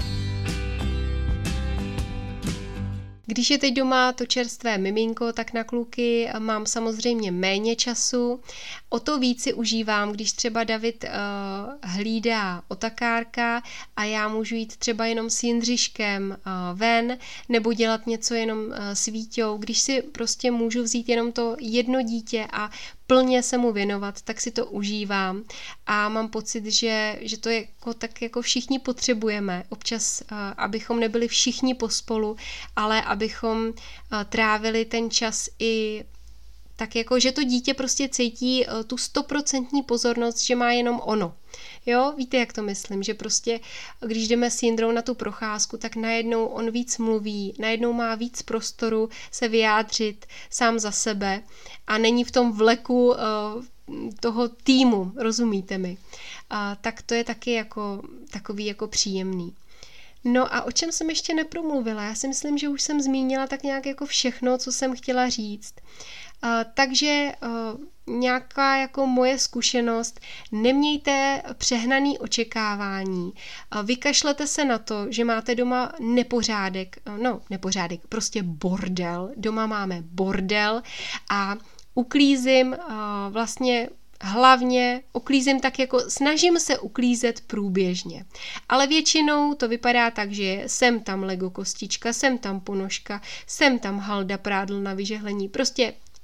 Když je teď doma to čerstvé miminko, tak na kluky mám samozřejmě méně času. O to víc si užívám, když třeba David hlídá Otakárka a já můžu jít třeba jenom s Jindřiškem ven nebo dělat něco jenom s Víťou. Když si prostě můžu vzít jenom to jedno dítě a plně se mu věnovat, tak si to užívám a mám pocit, že to je tak jako všichni potřebujeme. Občas, abychom nebyli všichni pospolu, ale abychom trávili ten čas i tak jako, že to dítě prostě cítí tu 100% pozornost, že má jenom ono. Jo, víte, jak to myslím, že prostě, když jdeme s Jindrou na tu procházku, tak najednou on víc mluví, najednou má víc prostoru se vyjádřit sám za sebe a není v tom vleku toho týmu, rozumíte mi. Tak to je taky jako, takový jako příjemný. No a o čem jsem ještě nepromluvila? Já si myslím, že už jsem zmínila tak nějak jako všechno, co jsem chtěla říct. Takže nějaká jako moje zkušenost, nemějte přehnaný očekávání, vykašlete se na to, že máte doma nepořádek, prostě bordel, doma máme bordel a uklízím vlastně hlavně uklízím tak jako, snažím se uklízet průběžně. Ale většinou to vypadá tak, že sem tam Lego kostička, sem tam ponožka, sem tam halda prádl na vyžehlení. Prostě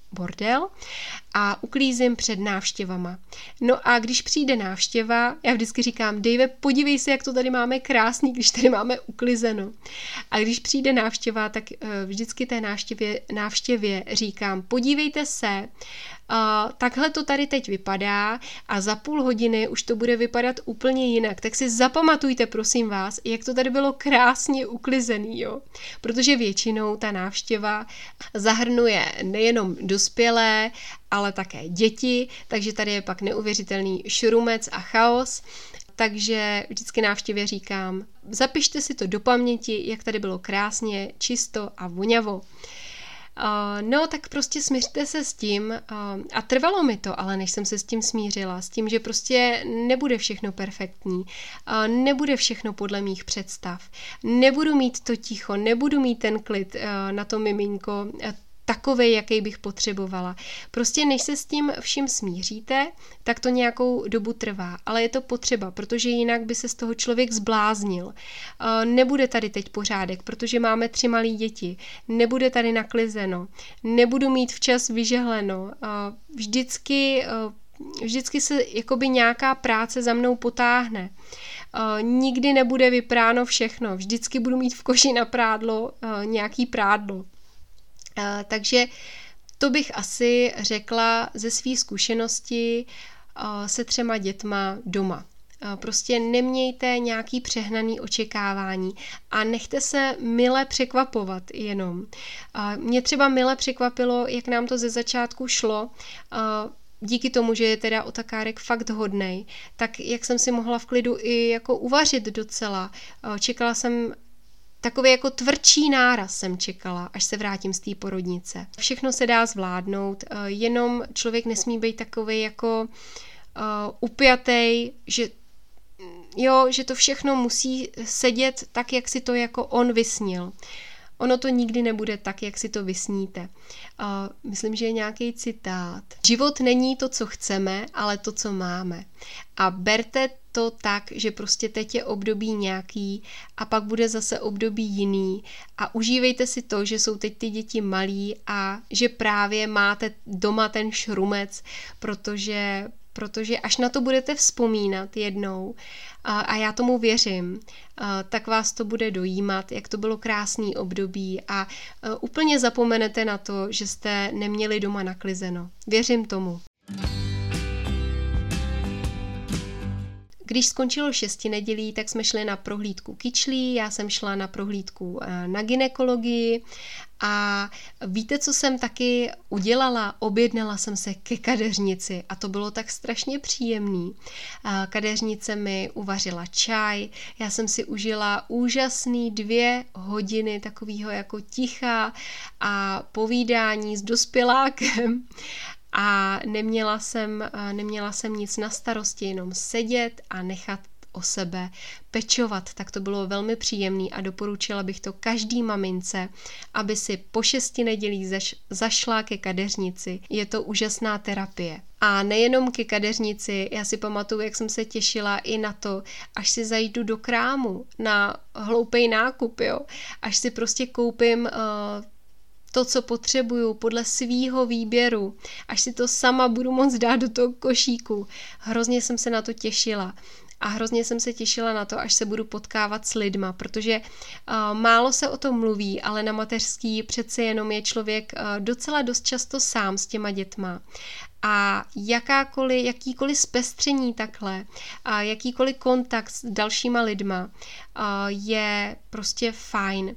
bordel a uklízím před návštěvama. No a když přijde návštěva, já vždycky říkám, Dave, podívej se, jak to tady máme krásný, když tady máme uklizeno. A když přijde návštěva, tak vždycky té návštěvě říkám, podívejte se, takhle to tady teď vypadá a za půl hodiny už to bude vypadat úplně jinak. Tak si zapamatujte, prosím vás, jak to tady bylo krásně uklizený, jo? Protože většinou ta návštěva zahrnuje nejenom dospělé, ale také děti, takže tady je pak neuvěřitelný šrumec a chaos. Takže vždycky návštěvě říkám, zapište si to do paměti, jak tady bylo krásně, čisto a voňavo. No, tak prostě smířte se s tím a trvalo mi to, ale než jsem se s tím smířila, s tím, že prostě nebude všechno perfektní, nebude všechno podle mých představ, nebudu mít to ticho, nebudu mít ten klid na to miminko, takovej, jaký bych potřebovala. Prostě než se s tím vším smíříte, tak to nějakou dobu trvá, ale je to potřeba, protože jinak by se z toho člověk zbláznil. Nebude tady teď pořádek, protože máme 3 malé děti, nebude tady naklizeno, nebudu mít včas vyžehleno, vždycky se jakoby nějaká práce za mnou potáhne. Nikdy nebude vypráno všechno, vždycky budu mít v koši na prádlo nějaký prádlo. Takže to bych asi řekla ze své zkušenosti se 3 dětma doma. Prostě nemějte nějaký přehnaný očekávání a nechte se mile překvapovat jenom. Mě třeba mile překvapilo, jak nám to ze začátku šlo, díky tomu, že je teda otakárek fakt hodnej, tak jak jsem si mohla v klidu i jako uvařit docela. Čekala jsem takový jako tvrdší náraz jsem čekala, až se vrátím z té porodnice. Všechno se dá zvládnout, jenom člověk nesmí být takový jako upjatej, že to všechno musí sedět tak, jak si to jako on vysnil. Ono to nikdy nebude tak, jak si to vysníte. Myslím, že je nějaký citát. Život není to, co chceme, ale to, co máme. A berte to tak, že prostě teď je období nějaký a pak bude zase období jiný a užívejte si to, že jsou teď ty děti malí a že právě máte doma ten šrumec, protože až na to budete vzpomínat jednou, a já tomu věřím, tak vás to bude dojímat, jak to bylo krásný období a úplně zapomenete na to, že jste neměli doma naklizeno. Věřím tomu. Když skončilo 6 nedělí, tak jsme šli na prohlídku kyčlí, já jsem šla na prohlídku na gynekologii a víte, co jsem taky udělala? Objednala jsem se ke kadeřnici a to bylo tak strašně příjemný. Kadeřnice mi uvařila čaj, já jsem si užila úžasný 2 hodiny takového jako ticha a povídání s dospělákem. A neměla jsem nic na starosti, jenom sedět a nechat o sebe pečovat. Tak to bylo velmi příjemné a doporučila bych to každý mamince, aby si po 6 nedělích zašla ke kadeřnici. Je to úžasná terapie. A nejenom ke kadeřnici, já si pamatuju, jak jsem se těšila i na to, až si zajdu do krámu na hloupej nákup, jo? Až si prostě koupím to, co potřebuju podle svýho výběru, až si to sama budu moct dát do toho košíku. Hrozně jsem se na to těšila. A hrozně jsem se těšila na to, až se budu potkávat s lidma, protože málo se o tom mluví, ale na mateřský přece jenom je člověk docela dost často sám s těma dětma. A jakýkoliv zpestření takhle, a jakýkoliv kontakt s dalšíma lidma je prostě fajn.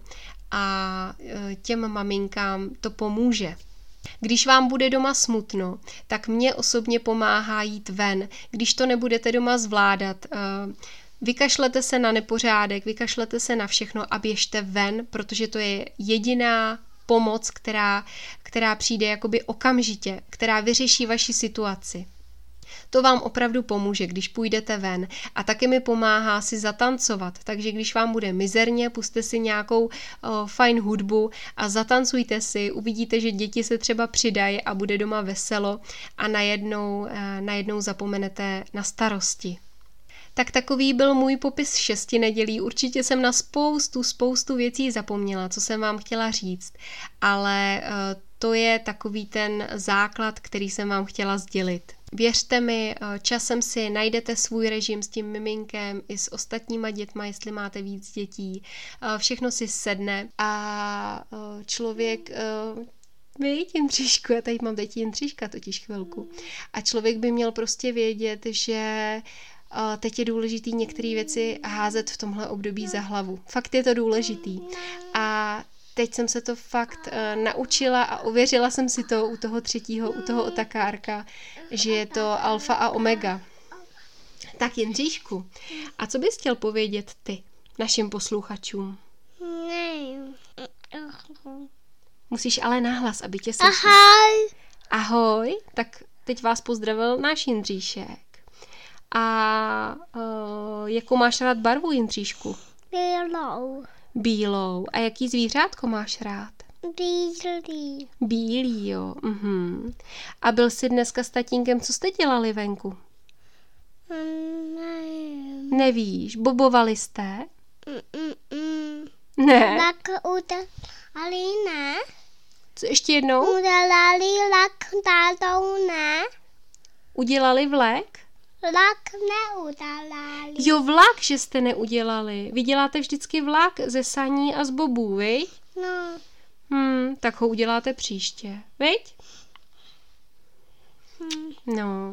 A těm maminkám to pomůže. Když vám bude doma smutno, tak mně osobně pomáhá jít ven. Když to nebudete doma zvládat, vykašlete se na nepořádek, vykašlete se na všechno a běžte ven, protože to je jediná pomoc, která přijde jakoby okamžitě, která vyřeší vaši situaci. To vám opravdu pomůže, když půjdete ven. A taky mi pomáhá si zatancovat, takže když vám bude mizerně, puste si nějakou fajn hudbu a zatancujte si, uvidíte, že děti se třeba přidají a bude doma veselo a najednou zapomenete na starosti. Tak takový byl můj popis 6 nedělí. Určitě jsem na spoustu věcí zapomněla, co jsem vám chtěla říct, ale to je takový ten základ, který jsem vám chtěla sdělit. Věřte mi, časem si najdete svůj režim s tím miminkem i s ostatníma dětma, jestli máte víc dětí. Všechno si sedne a člověk... Víď, Jindřišku, já tady mám teď Jindřiška totiž chvilku. A člověk by měl prostě vědět, že teď je důležitý některé věci házet v tomhle období za hlavu. Fakt je to důležitý. A teď jsem se to fakt naučila a ověřila jsem si to u toho třetího, u toho otakárka, že je to alfa a omega. Tak Jindříšku, a co bys chtěl povědět ty našim posluchačům? Musíš ale nahlas, aby tě slyšel.
Ahoj.
Ahoj, tak teď vás pozdravil náš Jindříšek. A jakou máš rád barvu, Jindříšku?
Bílou.
Bílou. A jaký zvířátko máš rád?
Bílý.
Bílý, jo. A byl jsi dneska s tatínkem, co jste dělali venku? Nevíš, bobovali jste? Ne.
Tak udali ne.
Co ještě jednou?
Udělali lak tátou ne.
Udělali vlek?
Lak neudělali.
Jo, vlak, že jste neudělali. Vy děláte vždycky vlak ze saní a z bobů, viď?
No.
Tak ho uděláte příště, viď? No.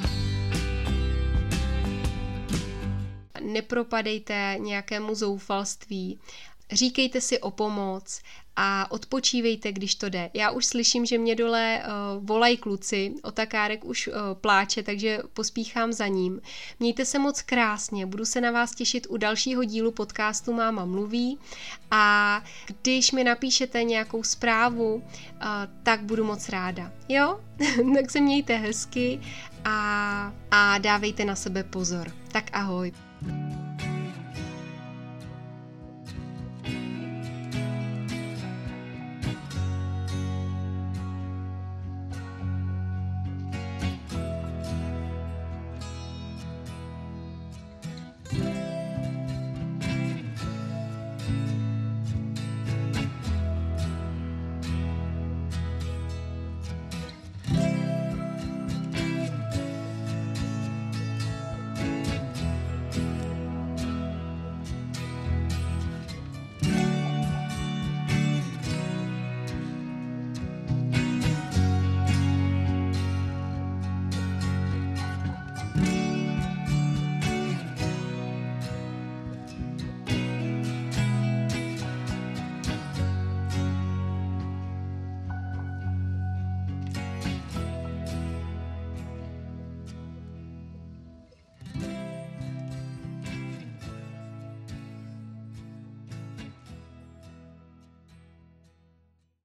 Nepropadejte nějakému zoufalství. Říkejte si o pomoc a odpočívejte, když to jde. Já už slyším, že mě dole volají kluci, otakárek už pláče, takže pospíchám za ním. Mějte se moc krásně, budu se na vás těšit u dalšího dílu podcastu Máma mluví a když mi napíšete nějakou zprávu, tak budu moc ráda. Jo? Tak se mějte hezky a dávejte na sebe pozor. Tak ahoj.